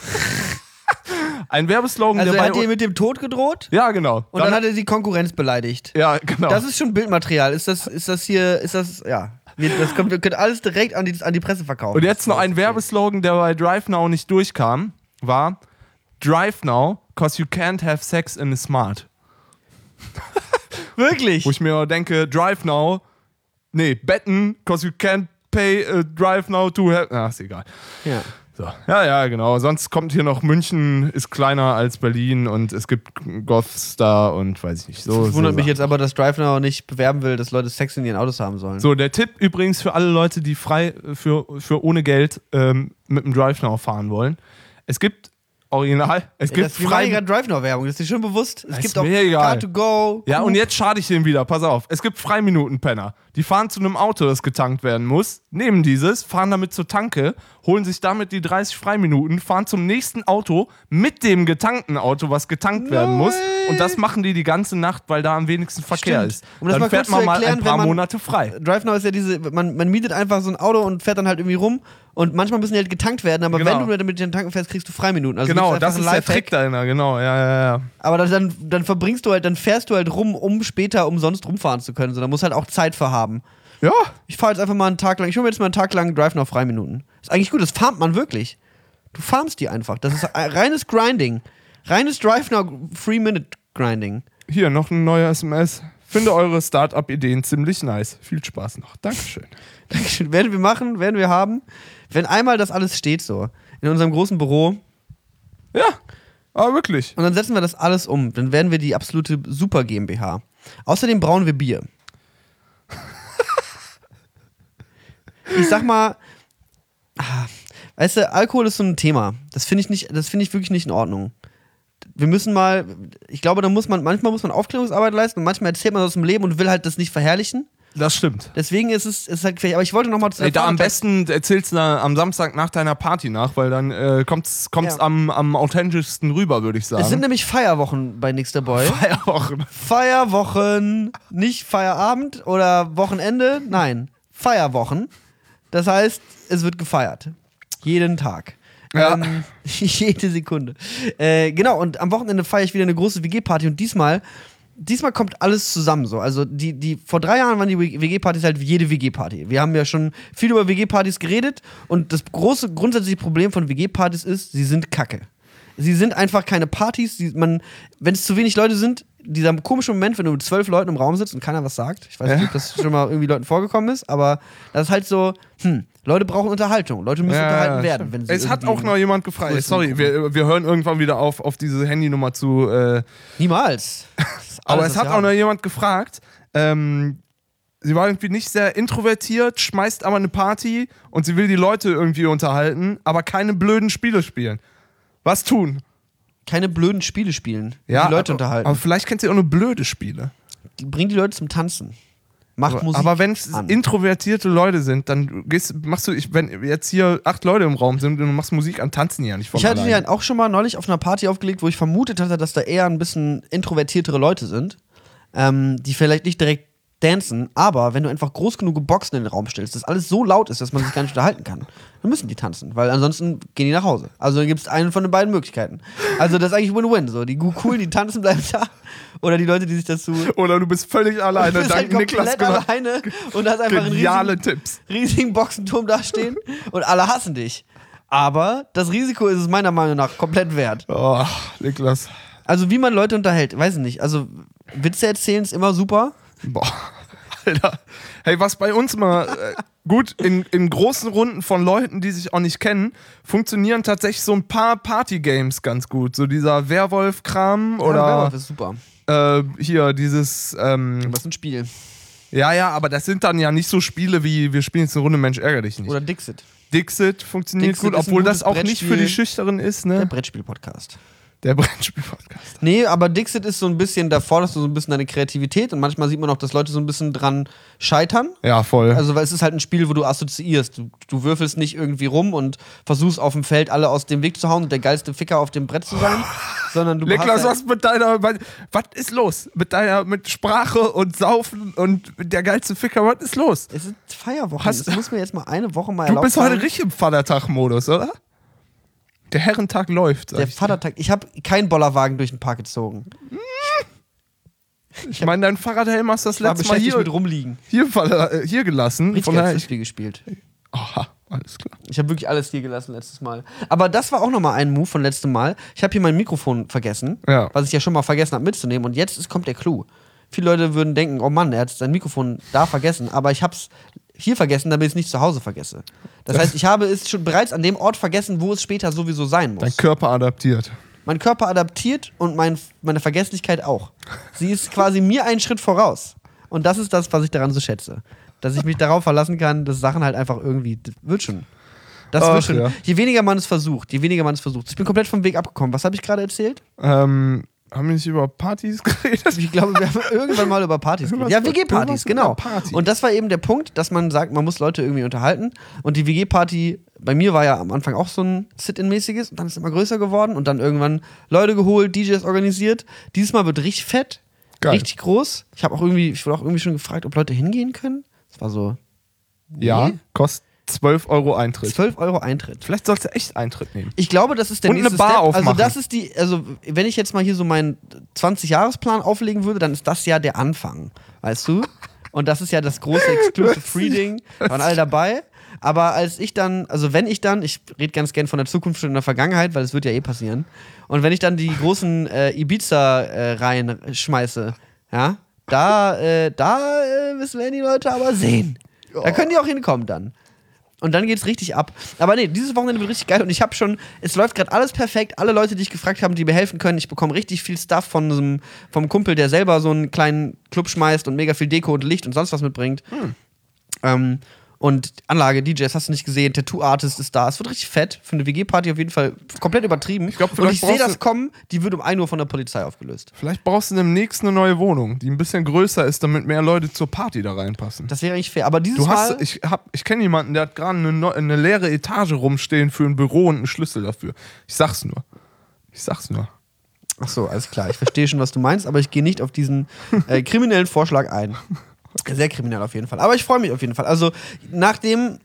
Ein Werbeslogan, also hat ihr mit dem Tod gedroht? Ja, genau. Und dann hat er die Konkurrenz beleidigt. Ja, genau. Das ist schon Bildmaterial. Ja. Wir können alles direkt an die Presse verkaufen. Und jetzt noch ein Werbeslogan, der bei DriveNow nicht durchkam, war DriveNow, cause you can't have sex in a smart. Wirklich? Wo ich mir denke, DriveNow, betten, cause you can't pay DriveNow to have... ist egal. Ja. So. Ja, genau. Sonst kommt hier noch München, ist kleiner als Berlin und es gibt Gothstar und weiß ich nicht. Das wundert mich jetzt aber, dass DriveNow nicht bewerben will, dass Leute Sex in ihren Autos haben sollen. So, der Tipp übrigens für alle Leute, die frei für ohne Geld mit dem DriveNow fahren wollen. Es gibt wir machen gerade DriveNow-Werbung, das ist dir schon bewusst. Es gibt auch Car2Go. Ja, und jetzt schade ich denen wieder, pass auf. Es gibt Freiminuten-Penner. Die fahren zu einem Auto, das getankt werden muss, nehmen dieses, fahren damit zur Tanke, holen sich damit die 30 Freiminuten, fahren zum nächsten Auto mit dem getankten Auto, was getankt werden muss. Und das machen die ganze Nacht, weil da am wenigsten Verkehr ist. Um das dann fährt man mal ein paar Monate frei. DriveNow ist ja man mietet einfach so ein Auto und fährt dann halt irgendwie rum. Und manchmal müssen die halt getankt werden, aber wenn du mit den Tanken fährst, kriegst du Freiminuten. Also genau, das ist der Trick dahinter, genau, ja. Aber dann fährst du halt rum, um später umsonst rumfahren zu können. So, da musst halt auch Zeit für haben. Ja. Ich fahre jetzt einfach mal einen Tag lang, ich hole mir jetzt mal einen Tag lang DriveNow Freiminuten. Ist eigentlich gut, das farmt man wirklich. Du farmst die einfach. Das ist reines Grinding. Reines DriveNow 3-Minute-Grinding. Hier, noch ein neuer SMS. Finde eure Start-up-Ideen ziemlich nice. Viel Spaß noch. Dankeschön. Dankeschön. Werden wir machen, werden wir haben. Wenn einmal das alles steht so, in unserem großen Büro. Ja, aber wirklich. Und dann setzen wir das alles um. Dann werden wir die absolute Super GmbH. Außerdem brauen wir Bier. Ich sag mal, weißt du, Alkohol ist so ein Thema. Das finde ich wirklich nicht in Ordnung. Wir müssen mal, ich glaube, manchmal muss man Aufklärungsarbeit leisten und manchmal erzählt man aus dem Leben und will halt das nicht verherrlichen. Das stimmt. Deswegen ist es halt gefährlich. Aber ich wollte noch mal zu am besten erzählst du am Samstag nach deiner Party nach, weil dann kommt's am authentischsten rüber, würde ich sagen. Es sind nämlich Feierwochen bei Nix der Boy. Feierwochen. Nicht Feierabend oder Wochenende. Nein, Feierwochen. Das heißt, es wird gefeiert. Jeden Tag. Ja. Jede Sekunde. Genau, und am Wochenende feiere ich wieder eine große WG-Party und diesmal diesmal kommt alles zusammen so. Also vor 3 Jahren waren die WG-Partys halt wie jede WG-Party. Wir haben ja schon viel über WG-Partys geredet und das große grundsätzliche Problem von WG-Partys ist, sie sind kacke. Sie sind einfach keine Partys, wenn es zu wenig Leute sind, dieser komische Moment, wenn du mit 12 Leuten im Raum sitzt und keiner was sagt. Ich weiß nicht, ob das schon mal irgendwie Leuten vorgekommen ist, aber das ist halt so, Leute brauchen Unterhaltung. Leute müssen unterhalten werden. Wenn sie es hat auch noch jemand gefragt. Sorry, wir hören irgendwann wieder auf diese Handynummer zu. Niemals. Aber es hat auch noch jemand gefragt, sie war irgendwie nicht sehr introvertiert, schmeißt aber eine Party und sie will die Leute irgendwie unterhalten, aber keine blöden Spiele spielen. Was tun? Keine blöden Spiele spielen, die Leute unterhalten. Aber vielleicht kennt sie auch nur blöde Spiele. Bring die Leute zum Tanzen. Mach Musik. Aber wenn es introvertierte Leute sind, dann wenn jetzt hier 8 Leute im Raum sind und du machst Musik an, tanzen die ja nicht von alleine. Ich hatte ja auch schon mal neulich auf einer Party aufgelegt, wo ich vermutet hatte, dass da eher ein bisschen introvertiertere Leute sind, die vielleicht nicht direkt dancen, aber wenn du einfach groß genug Boxen in den Raum stellst, dass alles so laut ist, dass man sich gar nicht unterhalten kann, dann müssen die tanzen, weil ansonsten gehen die nach Hause. Also dann gibt es eine von den beiden Möglichkeiten. Also das ist eigentlich Win-Win. So. Die coolen, die tanzen, bleiben da. Oder die Leute, die sich dazu... Oder du bist völlig alleine, du bist dank halt Niklas. Alleine und hast einfach einen Tipps. riesigen Boxenturm da stehen und alle hassen dich. Aber das Risiko ist es meiner Meinung nach komplett wert. Oh, Niklas. Also wie man Leute unterhält, weiß ich nicht. Also Witze erzählen ist immer super. Boah, Alter. Hey, was bei uns mal gut in großen Runden von Leuten, die sich auch nicht kennen, funktionieren tatsächlich so ein paar Party-Games ganz gut. So dieser Werwolf-Kram oder. Werwolf ist super. Hier, dieses. Was ist ein Spiel? Ja, aber das sind dann ja nicht so Spiele wie wir spielen jetzt eine Runde Mensch ärger dich nicht. Oder Dixit. Dixit funktioniert gut, obwohl das auch nicht für die Schüchteren ist, ne? Der Brettspiel-Podcast. Der Brettspiel-Podcast. Nee, aber Dixit ist so ein bisschen, da forderst du so ein bisschen deine Kreativität und manchmal sieht man auch, dass Leute so ein bisschen dran scheitern. Ja, voll. Also, weil es ist halt ein Spiel, wo du assoziierst. Du würfelst nicht irgendwie rum und versuchst auf dem Feld alle aus dem Weg zu hauen und der geilste Ficker auf dem Brett zu sein, sondern du Niklas, was ist los? Mit Sprache und Saufen und der geilste Ficker, was ist los? Es ist Feierwoche. Das muss mir jetzt mal eine Woche mal erlauben. Du bist heute richtig im Vatertag-Modus, oder? Der Herrentag läuft. Der Vatertag. Ich habe keinen Bollerwagen durch den Park gezogen. Ich meine, dein Fahrradhelm hast du das letzte Mal mit rumliegen. Hier gelassen. Richtig Frisbee gespielt. Aha, alles klar. Ich habe wirklich alles hier gelassen letztes Mal. Aber das war auch nochmal ein Move von letztem Mal. Ich habe hier mein Mikrofon vergessen, was ich ja schon mal vergessen habe mitzunehmen. Und jetzt kommt der Clou. Viele Leute würden denken, oh Mann, er hat sein Mikrofon da vergessen. Aber ich habe es hier vergessen, damit ich es nicht zu Hause vergesse. Das heißt, ich habe es schon bereits an dem Ort vergessen, wo es später sowieso sein muss. Dein Körper adaptiert. Mein Körper adaptiert und meine Vergesslichkeit auch. Sie ist quasi mir einen Schritt voraus. Und das ist das, was ich daran so schätze. Dass ich mich darauf verlassen kann, dass Sachen halt einfach irgendwie, das wird schon. Ja. Je weniger man es versucht, Ich bin komplett vom Weg abgekommen. Was habe ich gerade erzählt? Haben wir nicht über Partys geredet? Ich glaube, wir haben irgendwann mal über Partys geredet. Ja, WG-Partys, genau. Und das war eben der Punkt, dass man sagt, man muss Leute irgendwie unterhalten. Und die WG-Party, bei mir war ja am Anfang auch so ein Sit-in-mäßiges und dann ist es immer größer geworden und dann irgendwann Leute geholt, DJs organisiert. Dieses Mal wird richtig fett, richtig groß. Ich wurde auch irgendwie schon gefragt, ob Leute hingehen können. Das war so. Nee. Ja, kostet 12 Euro Eintritt. 12 Euro Eintritt. Vielleicht sollst du echt Eintritt nehmen. Ich glaube, das ist der nächste Step. Und eine Bar aufmachen. Also wenn ich jetzt mal hier so meinen 20-Jahres-Plan auflegen würde, dann ist das ja der Anfang, weißt du? Und das ist ja das große Exclusive Free-Ding, da waren alle dabei. Aber ich rede ganz gern von der Zukunft und der Vergangenheit, weil es wird ja eh passieren. Und wenn ich dann die großen Ibiza-Reihen schmeiße, ja, da werden die Leute aber sehen. Da können die auch hinkommen dann. Und dann geht's richtig ab. Aber nee, dieses Wochenende wird richtig geil und es läuft gerade alles perfekt. Alle Leute, die ich gefragt habe, die mir helfen können. Ich bekomme richtig viel Stuff vom Kumpel, der selber so einen kleinen Club schmeißt und mega viel Deko und Licht und sonst was mitbringt. Und Anlage, DJs hast du nicht gesehen, Tattoo-Artist ist da. Es wird richtig fett. Für eine WG-Party auf jeden Fall komplett übertrieben. Und ich sehe das kommen, die wird um 1 Uhr von der Polizei aufgelöst. Vielleicht brauchst du demnächst eine neue Wohnung, die ein bisschen größer ist, damit mehr Leute zur Party da reinpassen. Das wäre eigentlich fair. Aber dieses Mal... Ich kenne jemanden, der hat gerade eine leere Etage rumstehen für ein Büro und einen Schlüssel dafür. Ich sag's nur. Ach so, alles klar. Ich verstehe schon, was du meinst, aber ich gehe nicht auf diesen kriminellen Vorschlag ein. Sehr kriminell auf jeden Fall. Aber ich freue mich auf jeden Fall. Also da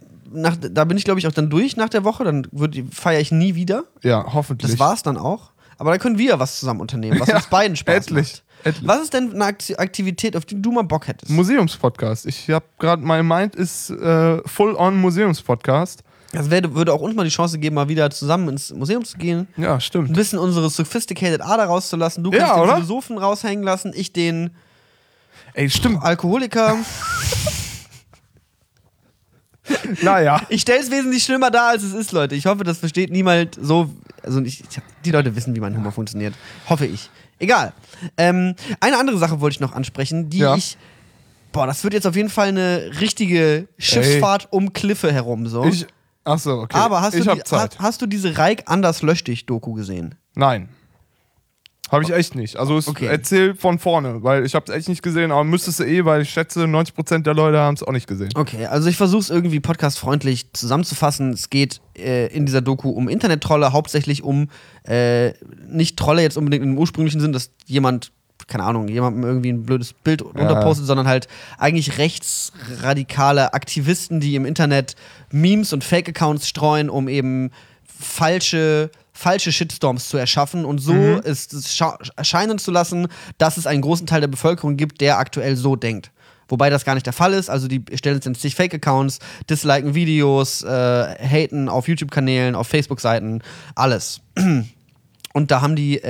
bin ich, glaube ich, auch dann durch nach der Woche. Dann feiere ich nie wieder. Ja, hoffentlich. Das war's dann auch. Aber da können wir was zusammen unternehmen, was uns beiden Spaß macht. Etlich. Was ist denn eine Aktivität, auf die du mal Bock hättest? Museumspodcast. Ich habe gerade, mein Mind ist full-on Museumspodcast. Das würde auch uns mal die Chance geben, mal wieder zusammen ins Museum zu gehen. Ja, stimmt. Ein bisschen unsere sophisticated Ader rauszulassen. Du kannst den Philosophen raushängen lassen, ich den Alkoholiker. Naja. Ich stelle es wesentlich schlimmer dar, als es ist, Leute. Ich hoffe, das versteht niemand so. Also die Leute wissen, wie mein Humor funktioniert. Hoffe ich. Egal. Eine andere Sache wollte ich noch ansprechen, die ich. Boah, das wird jetzt auf jeden Fall eine richtige Schiffsfahrt um Kliffe herum. So. Achso, okay. Aber hast du diese Reik Anders Lösch dich Doku gesehen? Nein. Habe ich echt nicht. Also erzähl von vorne, weil ich habe es echt nicht gesehen, aber müsstest du weil ich schätze, 90% der Leute haben es auch nicht gesehen. Okay, also ich versuche es irgendwie podcastfreundlich zusammenzufassen. Es geht in dieser Doku um Internet-Trolle, hauptsächlich um nicht Trolle jetzt unbedingt im ursprünglichen Sinn, dass jemand, keine Ahnung, jemandem irgendwie ein blödes Bild runterpostet, sondern halt eigentlich rechtsradikale Aktivisten, die im Internet Memes und Fake-Accounts streuen, um eben falsche Shitstorms zu erschaffen und so es erscheinen zu lassen, dass es einen großen Teil der Bevölkerung gibt, der aktuell so denkt. Wobei das gar nicht der Fall ist. Also die stellen sich zig Fake-Accounts, disliken Videos, haten auf YouTube-Kanälen, auf Facebook-Seiten, alles. Und da haben die,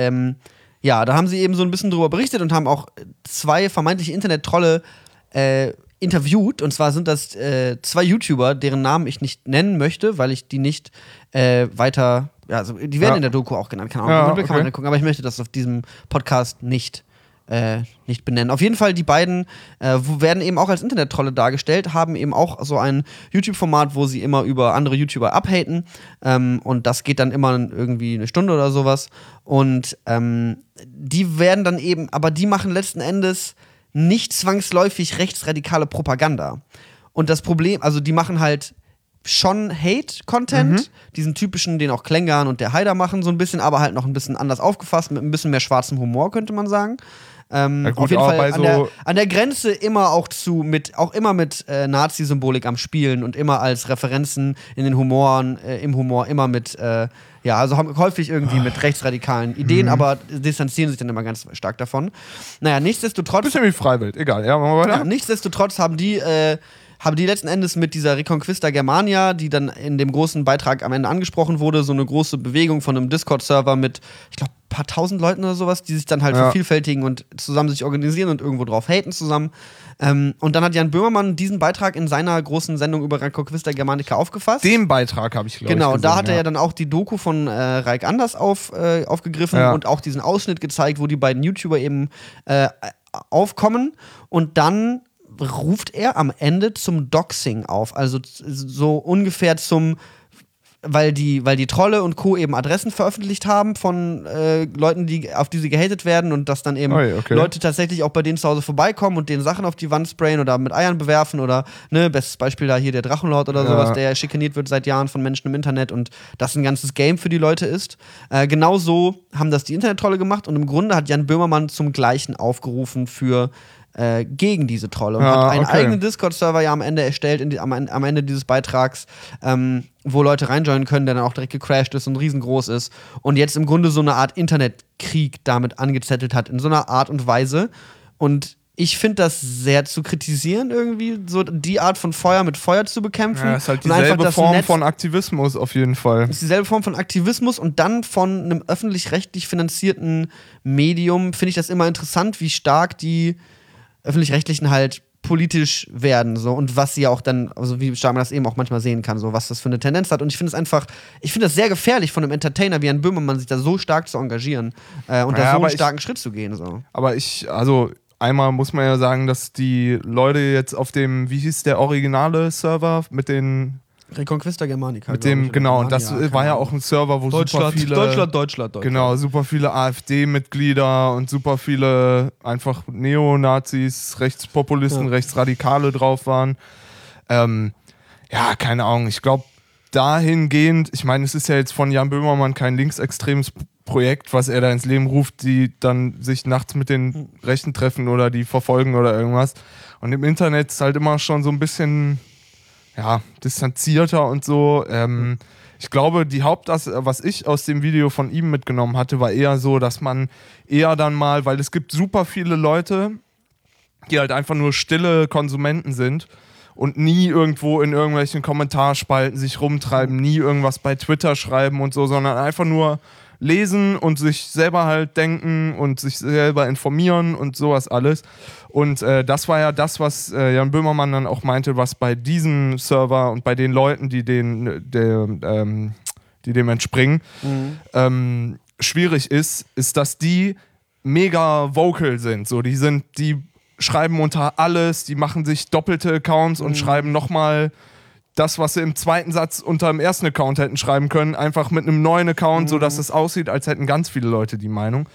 da haben sie eben so ein bisschen drüber berichtet und haben auch 2 vermeintliche Internet-Trolle interviewt. Und zwar sind das 2 YouTuber, deren Namen ich nicht nennen möchte, weil ich die nicht weiter. Ja, also die werden in der Doku auch genannt, keine Ahnung, kann man gucken, aber ich möchte das auf diesem Podcast nicht benennen. Auf jeden Fall, die beiden werden eben auch als Internet-Trolle dargestellt, haben eben auch so ein YouTube-Format, wo sie immer über andere YouTuber abhaten und das geht dann immer irgendwie eine Stunde oder sowas und die werden dann eben, aber die machen letzten Endes nicht zwangsläufig rechtsradikale Propaganda. Und das Problem, also die machen halt schon Hate-Content, diesen typischen, den auch Klängern und der Haider machen, so ein bisschen, aber halt noch ein bisschen anders aufgefasst, mit ein bisschen mehr schwarzem Humor, könnte man sagen. Auf jeden Fall an der Grenze immer auch mit Nazi-Symbolik am Spielen und immer als Referenzen in den im Humor immer mit, also haben häufig irgendwie mit rechtsradikalen Ideen, aber distanzieren sich dann immer ganz stark davon. Naja, nichtsdestotrotz. Bisschen wie Freiwild, egal, ja, machen wir weiter. Ja, nichtsdestotrotz haben die letzten Endes mit dieser Reconquista Germania, die dann in dem großen Beitrag am Ende angesprochen wurde, so eine große Bewegung von einem Discord-Server mit, ich glaube, ein paar tausend Leuten oder sowas, die sich dann halt vervielfältigen und zusammen sich organisieren und irgendwo drauf haten zusammen. Und dann hat Jan Böhmermann diesen Beitrag in seiner großen Sendung über Reconquista Germanica aufgefasst. Den Beitrag habe ich, glaube ich, Genau, gesehen, da hat er ja dann auch die Doku von Raik Anders aufgegriffen und auch diesen Ausschnitt gezeigt, wo die beiden YouTuber eben aufkommen und dann ruft er am Ende zum Doxing auf, also so ungefähr weil die Trolle und Co. eben Adressen veröffentlicht haben von Leuten, auf die sie gehatet werden und dass dann eben Leute tatsächlich auch bei denen zu Hause vorbeikommen und denen Sachen auf die Wand sprayen oder mit Eiern bewerfen oder, bestes Beispiel da hier der Drachenlord oder sowas, der schikaniert wird seit Jahren von Menschen im Internet und das ein ganzes Game für die Leute ist. Genau so haben das die Internet-Trolle gemacht und im Grunde hat Jan Böhmermann zum Gleichen aufgerufen gegen diese Trolle und hat einen eigenen Discord-Server am Ende erstellt, am Ende dieses Beitrags, wo Leute reinjoinen können, der dann auch direkt gecrashed ist und riesengroß ist und jetzt im Grunde so eine Art Internetkrieg damit angezettelt hat, in so einer Art und Weise. Und ich finde das sehr zu kritisieren, irgendwie, so die Art von Feuer mit Feuer zu bekämpfen. Ja, ist halt dieselbe Form von Aktivismus auf jeden Fall. Ist dieselbe Form von Aktivismus und dann von einem öffentlich-rechtlich finanzierten Medium finde ich das immer interessant, wie stark die Öffentlich-Rechtlichen halt politisch werden so und was sie ja auch dann, also wie stark man das eben auch manchmal sehen kann, so was das für eine Tendenz hat und ich finde das sehr gefährlich von einem Entertainer wie Jan Böhmermann, sich da so stark zu engagieren und da so einen starken Schritt zu gehen. So. Aber einmal muss man ja sagen, dass die Leute jetzt auf dem, wie hieß der originale Server mit den Reconquista Germanica. Mit dem, genau, und das war ja auch ein Server, wo super viele. Deutschland. Genau, super viele AfD-Mitglieder und super viele einfach Neonazis, Rechtspopulisten, Rechtsradikale drauf waren. Keine Ahnung, ich glaube, dahingehend, ich meine, es ist ja jetzt von Jan Böhmermann kein linksextremes Projekt, was er da ins Leben ruft, die dann sich nachts mit den Rechten treffen oder die verfolgen oder irgendwas. Und im Internet ist halt immer schon so ein bisschen distanzierter und so. ich glaube, was ich aus dem Video von ihm mitgenommen hatte, war eher so, dass man eher dann mal, weil es gibt super viele Leute, die halt einfach nur stille Konsumenten sind und nie irgendwo in irgendwelchen Kommentarspalten sich rumtreiben, nie irgendwas bei Twitter schreiben und so, sondern einfach nur lesen und sich selber halt denken und sich selber informieren und sowas alles. Und das war ja das, was Jan Böhmermann dann auch meinte, was bei diesem Server und bei den Leuten, die dem entspringen, schwierig ist, dass die mega vocal sind. So, die schreiben unter alles, die machen sich doppelte Accounts und schreiben nochmal das, was sie im zweiten Satz unter dem ersten Account hätten schreiben können, einfach mit einem neuen Account, sodass es aussieht, als hätten ganz viele Leute die Meinung.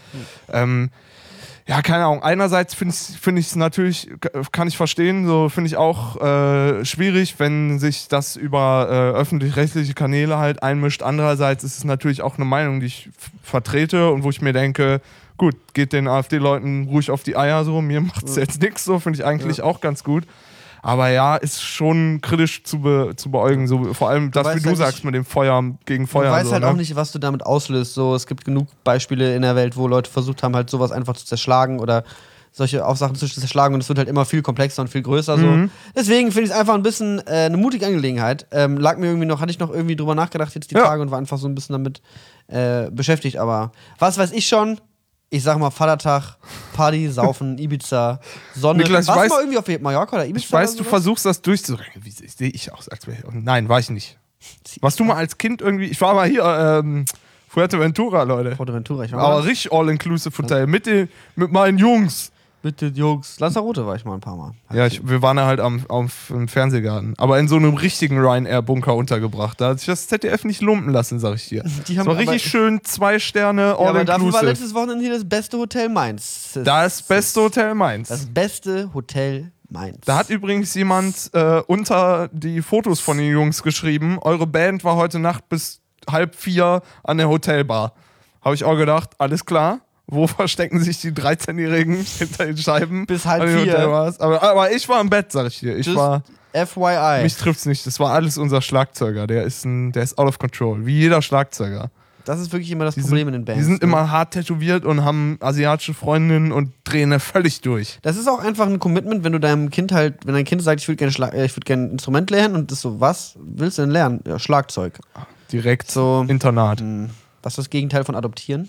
Ja, keine Ahnung. Einerseits finde ich es natürlich, kann ich verstehen, so finde ich auch schwierig, wenn sich das über öffentlich-rechtliche Kanäle halt einmischt. Andererseits ist es natürlich auch eine Meinung, die ich vertrete und wo ich mir denke, gut, geht den AfD-Leuten ruhig auf die Eier so, mir macht es jetzt nichts, so finde ich eigentlich auch ganz gut. Aber ja, ist schon kritisch zu beäugen, so, vor allem das, wie du sagst, mit dem Feuer gegen Feuer. Du weißt halt auch nicht, was du damit auslöst. So, es gibt genug Beispiele in der Welt, wo Leute versucht haben, halt sowas einfach zu zerschlagen oder solche Sachen zu zerschlagen und es wird halt immer viel komplexer und viel größer. So. Deswegen finde ich es einfach ein bisschen eine mutige Angelegenheit. Hatte ich noch irgendwie drüber nachgedacht jetzt die Tage und war einfach so ein bisschen damit beschäftigt. Aber was weiß ich schon? Ich sag mal Vatertag, Party, Saufen, Ibiza, Sonne. Niklas, warst du mal irgendwie auf Mallorca oder Ibiza? Ich weiß, du versuchst das durchzurechnen. Wie sehe ich aus? Nein, war ich nicht. Warst du mal als Kind irgendwie... Ich war mal hier, Fuerteventura, Leute. Fuerteventura, ich war mal. Aber richtig All-Inclusive Hotel mit meinen Jungs. Mit den Jungs. Lanzarote war ich mal ein paar Mal. Ja, wir waren halt im Fernsehgarten. Aber in so einem richtigen Ryanair-Bunker untergebracht. Da hat sich das ZDF nicht lumpen lassen, sag ich dir. Das war richtig schön, 2 Sterne, All-Inclusive. Aber dafür war letztes Wochenende hier das beste Hotel Mainz. Das beste Hotel Mainz. Das beste Hotel Mainz. Da hat übrigens jemand unter die Fotos von den Jungs geschrieben, eure Band war heute Nacht bis 3:30 an der Hotelbar. Habe ich auch gedacht, alles klar. Wo verstecken sich die 13-Jährigen hinter den Scheiben? Bis 3:30. Aber ich war im Bett, sag ich dir. FYI. Mich trifft's nicht. Das war alles unser Schlagzeuger. Der ist out of control. Wie jeder Schlagzeuger. Das ist wirklich immer das Problem in den Bands. Die sind immer hart tätowiert und haben asiatische Freundinnen und drehen da völlig durch. Das ist auch einfach ein Commitment, wenn dein Kind sagt, ich würde gerne ein Instrument lernen und das so, was willst du denn lernen? Ja, Schlagzeug. Direkt so Internat. Was ist das Gegenteil von adoptieren?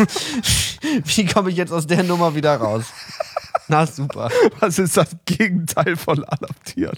Wie komme ich jetzt aus der Nummer wieder raus? Na, super. Was ist das Gegenteil von adoptieren?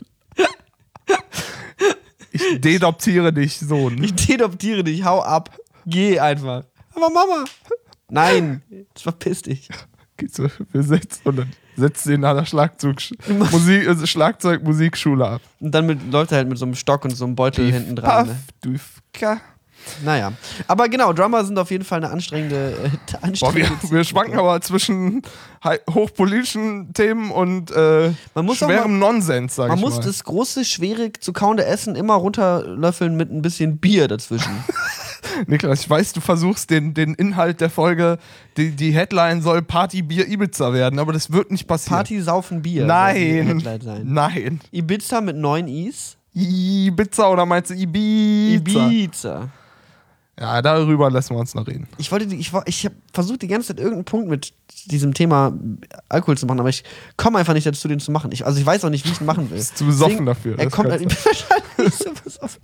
Ich dedoptiere dich, Sohn. Ich dedoptiere dich, hau ab. Geh einfach. Aber Mama. Nein, verpiss dich. Wir setzen ihn an der Schlagzeugmusikschule ab. Und dann läuft er halt mit so einem Stock und so einem Beutel hinten dran. Naja. Aber genau, Drummer sind auf jeden Fall eine anstrengende wir schwanken aber zwischen hochpolitischen Themen und schwerem Nonsens, sag ich mal. Man muss das große, schwierig zu kauende Essen immer runterlöffeln mit ein bisschen Bier dazwischen. Niklas, ich weiß, du versuchst den Inhalt der Folge, die Headline soll Party, Bier, Ibiza werden, aber das wird nicht passieren. Party, Saufen, Bier. Nein. Nein. Ibiza mit 9 Is? Ibiza oder meinst du Ibiza. Ja, darüber lassen wir uns noch reden. Ich habe versucht, die ganze Zeit irgendeinen Punkt mit diesem Thema Alkohol zu machen, aber ich komme einfach nicht dazu, den zu machen. Ich weiß auch nicht, wie ich ihn machen will. Bist zu besoffen dafür. Ich bin wahrscheinlich so besoffen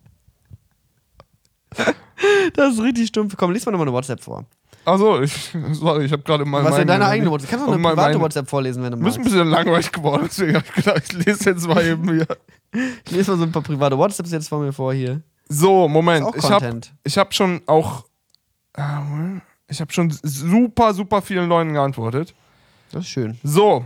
dafür. Das ist richtig stumpf. Komm, lies mal nochmal eine WhatsApp vor. Achso, ich habe gerade mal. Was ist denn deine eigene WhatsApp? Kannst du noch eine private WhatsApp vorlesen, wenn du magst? Du bist ein bisschen langweilig geworden, deswegen habe ich gedacht, ich lese jetzt mal eben hier. Ich lese mal so ein paar private WhatsApps jetzt von mir vor hier. So, Moment. Ich habe schon super, super vielen Leuten geantwortet. Das ist schön. So.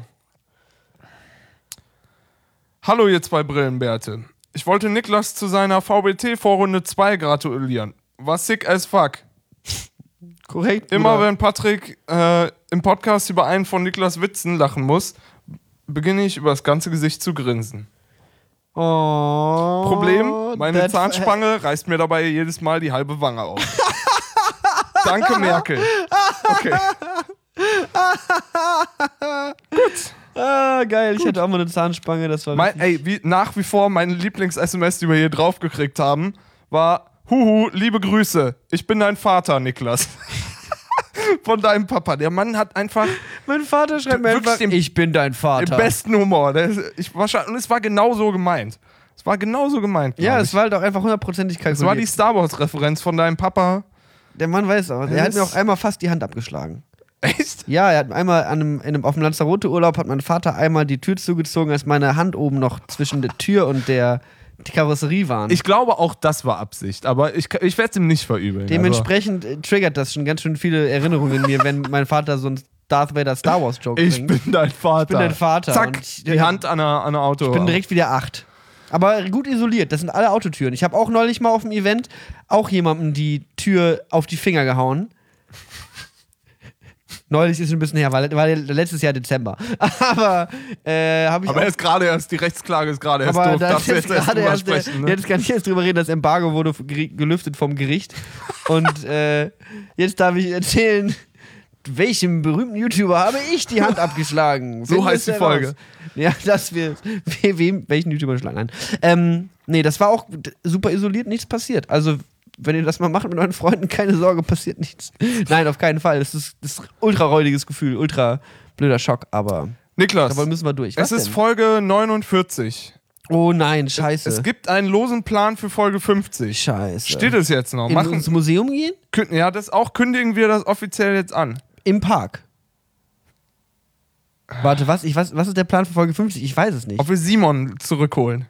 Hallo ihr 2 Brillenbärte. Ich wollte Niklas zu seiner VBT-Vorrunde 2 gratulieren. War sick as fuck. Korrekt. Immer wenn Patrick im Podcast über einen von Niklas Witzen lachen muss, beginne ich über das ganze Gesicht zu grinsen. Oh, Problem, meine Zahnspange reißt mir dabei jedes Mal die halbe Wange auf. Danke, Merkel. Okay. Gut. Ah, geil, ich hatte auch mal eine Zahnspange, das war nach wie vor meine Lieblings-SMS, die wir hier drauf gekriegt haben, war: Huhu, liebe Grüße. Ich bin dein Vater, Niklas. Von deinem Papa. Der Mann hat einfach... Mein Vater schreibt mir einfach, ich bin dein Vater. Den besten Humor. Und es war genau so gemeint. Ja, es war halt auch einfach 100%ig kalkuliert. Es war die Star Wars-Referenz von deinem Papa. Der Mann weiß auch. Er hat mir auch einmal fast die Hand abgeschlagen. Echt? Ja, er hat einmal auf dem Lanzarote-Urlaub hat mein Vater einmal die Tür zugezogen, als meine Hand oben noch zwischen der Tür und die Karosserie waren. Ich glaube, auch das war Absicht, aber ich werde es ihm nicht verübeln. Dementsprechend triggert das schon ganz schön viele Erinnerungen in mir, wenn mein Vater so ein Darth Vader Star Wars Joke bringt. Ich bin dein Vater. Ich bin dein Vater. Zack, die Hand an der Auto. Ich bin direkt wieder 8. Aber gut isoliert, das sind alle Autotüren. Ich habe auch neulich mal auf dem Event auch jemandem die Tür auf die Finger gehauen. Neulich ist schon ein bisschen her, war letztes Jahr Dezember. Aber die Rechtsklage ist gerade erst doof. Darfst du jetzt erst drüber sprechen, ne? Jetzt kann ich erst drüber reden, das Embargo wurde gelüftet vom Gericht. Und jetzt darf ich erzählen, welchem berühmten YouTuber habe ich die Hand abgeschlagen? So heißt die Folge. Ja, welchen YouTuber schlagen an? Nee, das war auch super isoliert, nichts passiert. Also wenn ihr das mal macht mit euren Freunden, keine Sorge, passiert nichts. Nein, auf keinen Fall. Das ist ultra räudiges Gefühl, ultra blöder Schock, aber Niklas, da müssen wir durch. Es ist Folge 49. Oh nein, scheiße. Es gibt einen losen Plan für Folge 50. Scheiße. Steht es jetzt noch? Ins Museum gehen? Ja, kündigen wir das offiziell jetzt an. Im Park. Warte, was ist der Plan für Folge 50? Ich weiß es nicht. Ob wir Simon zurückholen.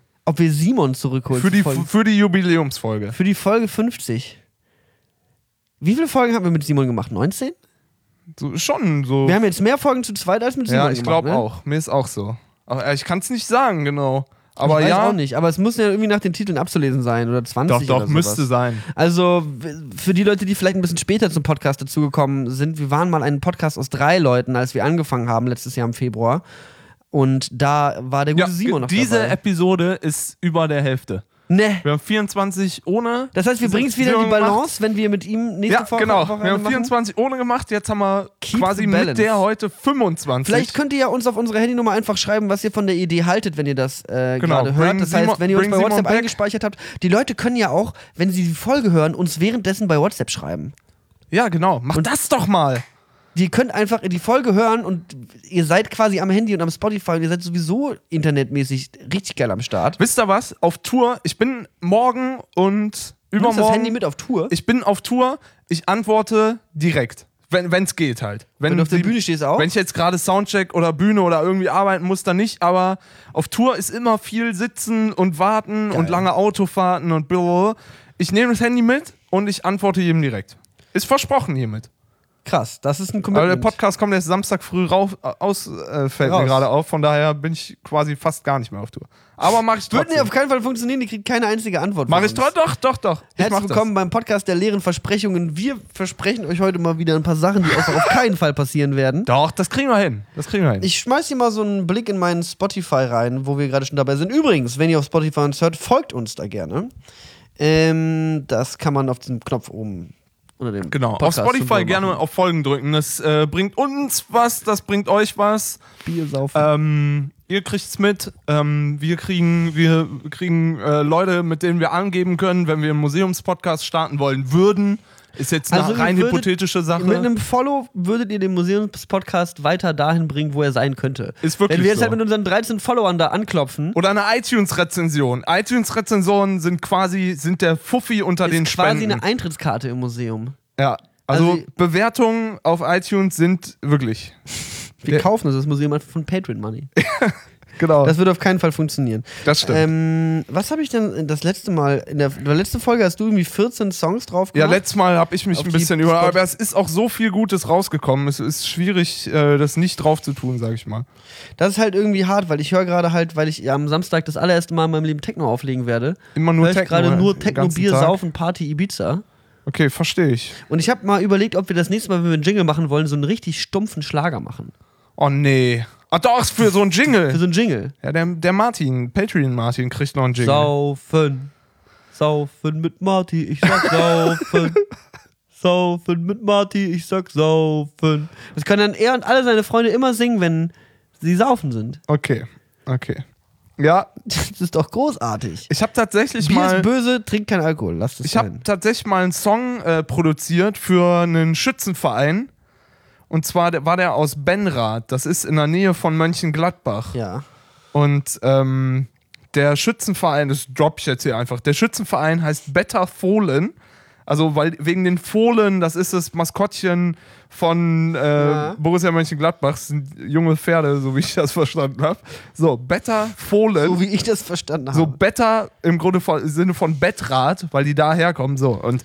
Für die Jubiläumsfolge. Für die Folge 50. Wie viele Folgen haben wir mit Simon gemacht? 19? Schon so. Wir haben jetzt mehr Folgen zu zweit als mit Simon gemacht. Ja, ich glaube auch. Mir ist auch so. Aber ich kann es nicht sagen, genau. Aber ich weiß auch nicht, aber es muss ja irgendwie nach den Titeln abzulesen sein oder 20 oder Doch, müsste sein. Also für die Leute, die vielleicht ein bisschen später zum Podcast dazugekommen sind, wir waren mal ein Podcast aus 3 Leuten, als wir angefangen haben, letztes Jahr im Februar. Und da war der gute Simon noch dabei. Diese Episode ist über der Hälfte. Ne. Wir haben 24, ohne. Das heißt, wir bringen es wieder in die Balance, wenn wir mit ihm nächste Woche genau. Wir haben 24 ohne gemacht, jetzt haben wir quasi mit der heute 25. Vielleicht könnt ihr ja uns auf unsere Handynummer einfach schreiben, was ihr von der Idee haltet, wenn ihr das gerade hört. Das heißt, wenn ihr uns bei WhatsApp eingespeichert habt, die Leute können ja auch, wenn sie die Folge hören, uns währenddessen bei WhatsApp schreiben. Ja, genau. Macht das doch mal. Die könnt einfach die Folge hören und ihr seid quasi am Handy und am Spotify und ihr seid sowieso internetmäßig richtig geil am Start. Wisst ihr was? Auf Tour, ich bin morgen und übermorgen. Du das Handy mit auf Tour? Ich bin auf Tour, ich antworte direkt. Wenn es geht halt. Wenn du auf der Bühne stehst auch? Wenn ich jetzt gerade Soundcheck oder Bühne oder irgendwie arbeiten muss, dann nicht. Aber auf Tour ist immer viel Sitzen und Warten und lange Autofahrten und blablabla. Ich nehme das Handy mit und ich antworte jedem direkt. Ist versprochen hiermit. Krass, das ist ein Commitment. Aber der Podcast kommt erst Samstag früh fällt mir gerade auf. Von daher bin ich quasi fast gar nicht mehr auf Tour. Aber mach ich trotzdem. Würde auf keinen Fall funktionieren, die kriegt keine einzige Antwort. Mach ich doch. Herzlich willkommen beim Podcast der leeren Versprechungen. Wir versprechen euch heute mal wieder ein paar Sachen, die einfach auf keinen Fall passieren werden. Doch, das kriegen wir hin. Ich schmeiß hier mal so einen Blick in meinen Spotify rein, wo wir gerade schon dabei sind. Übrigens, wenn ihr auf Spotify uns hört, folgt uns da gerne. Das kann man auf diesem Knopf oben unter dem Podcast auf Spotify gerne auf Folgen drücken. Das bringt uns was, das bringt euch was. Bier saufen. Ihr kriegt's mit. Wir kriegen Leute, mit denen wir angeben können, wenn wir einen Museumspodcast starten wollen würden. Ist jetzt eine rein hypothetische Sache. Mit einem Follow würdet ihr den Museumspodcast weiter dahin bringen, wo er sein könnte. Ist wirklich so. Wenn wir jetzt halt mit unseren 13 Followern da anklopfen. Oder eine iTunes-Rezension. iTunes-Rezensionen sind der Fuffi unter den Spenden. Ist quasi eine Eintrittskarte im Museum. Ja, also Bewertungen auf iTunes sind wirklich... Wir kaufen das Museum einfach von Patreon Money. Genau. Das wird auf keinen Fall funktionieren. Das stimmt. Was habe ich denn das letzte Mal, in der letzten Folge hast du irgendwie 14 Songs drauf gemacht? Ja, letztes Mal habe ich mich ein bisschen aber es ist auch so viel Gutes rausgekommen. Es ist schwierig, das nicht drauf zu tun, sag ich mal. Das ist halt irgendwie hart, weil ich höre gerade halt, weil ich am Samstag das allererste Mal in meinem Leben Techno auflegen werde. Immer nur Techno. Ich gerade nur Techno, Bier, Saufen, Party, Ibiza. Okay, verstehe ich. Und ich habe mal überlegt, ob wir das nächste Mal, wenn wir einen Jingle machen wollen, so einen richtig stumpfen Schlager machen. Oh nee. Ach doch, für so einen Jingle. Für so einen Jingle. Ja, der Martin, Patreon Martin, kriegt noch einen Jingle. Saufen mit Marty, ich sag saufen. Saufen mit Marty, ich sag saufen. Das können dann er und alle seine Freunde immer singen, wenn sie saufen sind. Okay. Ja. Das ist doch großartig. Ich habe tatsächlich Bier ist böse, trink keinen Alkohol, lass das Ich habe tatsächlich mal einen Song produziert für einen Schützenverein. Und zwar war der aus Benrath. Das ist in der Nähe von Mönchengladbach. Ja. Und der Schützenverein, das droppe ich jetzt hier einfach, der Schützenverein heißt Better Fohlen. Also wegen den Fohlen, das ist das Maskottchen von Borussia Mönchengladbach. Das sind junge Pferde, so wie ich das verstanden habe. So, Better Fohlen. So wie ich das verstanden habe. So Better im Grunde im Sinne von Bettrath, weil die da herkommen. So, und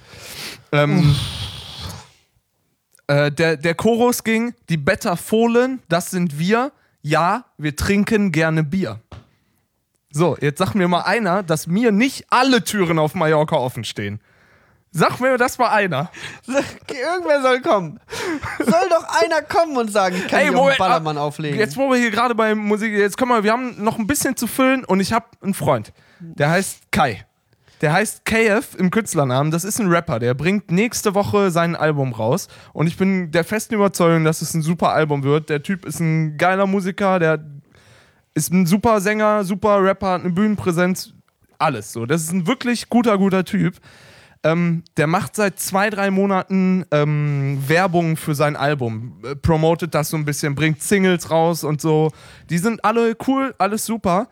der Chorus ging, die Better Fohlen, das sind wir. Ja, wir trinken gerne Bier. So, jetzt sag mir mal einer, dass mir nicht alle Türen auf Mallorca offen stehen. Sag mir das mal einer. Irgendwer soll kommen. Soll doch einer kommen und sagen, ich kann hier auf den Ballermann auflegen. Jetzt, wo wir hier gerade bei Musik, jetzt komm mal, wir haben noch ein bisschen zu füllen und ich habe einen Freund. Der heißt Kai. Der heißt KF im Künstlernamen. Das ist ein Rapper. Der bringt nächste Woche sein Album raus. Und ich bin der festen Überzeugung, dass es ein super Album wird. Der Typ ist ein geiler Musiker, der ist ein super Sänger, super Rapper, hat eine Bühnenpräsenz, alles so. Das ist ein wirklich guter Typ. Der macht seit 2-3 Monaten Werbung für sein Album, promotet das so ein bisschen, bringt Singles raus und so. Die sind alle cool, alles super.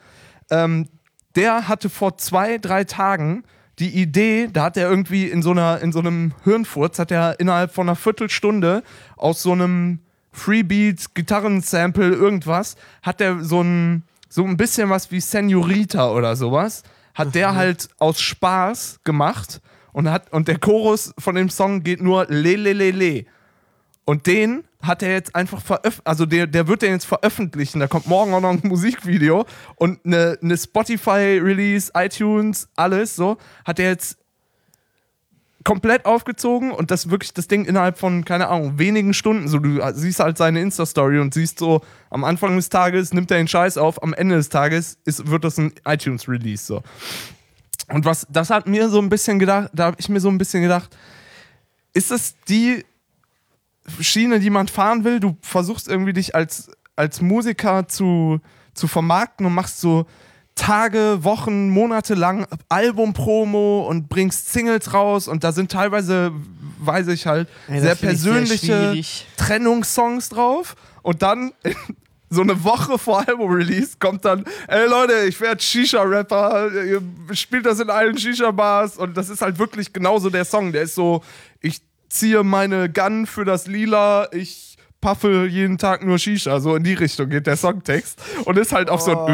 Der hatte vor 2-3 Tagen die Idee, da hat er irgendwie in so einem Hirnfurz, hat er innerhalb von einer Viertelstunde aus so einem Freebeat, Gitarrensample, irgendwas, hat er so ein bisschen was wie Senorita oder sowas, hat der halt aus Spaß gemacht. Und der Chorus von dem Song geht nur le le le le. Und den hat er jetzt einfach veröffentlicht, also der wird den jetzt veröffentlichen. Da kommt morgen auch noch ein Musikvideo und eine Spotify-Release, iTunes, alles so, hat er jetzt komplett aufgezogen und das wirklich das Ding innerhalb von, keine Ahnung, wenigen Stunden. So, du siehst halt seine Insta-Story und siehst so, am Anfang des Tages nimmt er den Scheiß auf, am Ende des Tages wird das ein iTunes-Release so. Und das hat mir so ein bisschen gedacht, da habe ich mir so ein bisschen gedacht, ist das die Schiene, die man fahren will? Du versuchst irgendwie dich als Musiker zu vermarkten und machst so Tage, Wochen, Monate lang Albumpromo und bringst Singles raus und da sind teilweise, weiß ich halt, sehr persönliche Trennungssongs drauf und dann so eine Woche vor Album-Release kommt dann, ey Leute, ich werde Shisha-Rapper, ihr spielt das in allen Shisha-Bars und das ist halt wirklich genauso der Song. Der ist so, ich ziehe meine Gun für das Lila, ich paffe jeden Tag nur Shisha, so in die Richtung geht der Songtext und ist halt auf so ein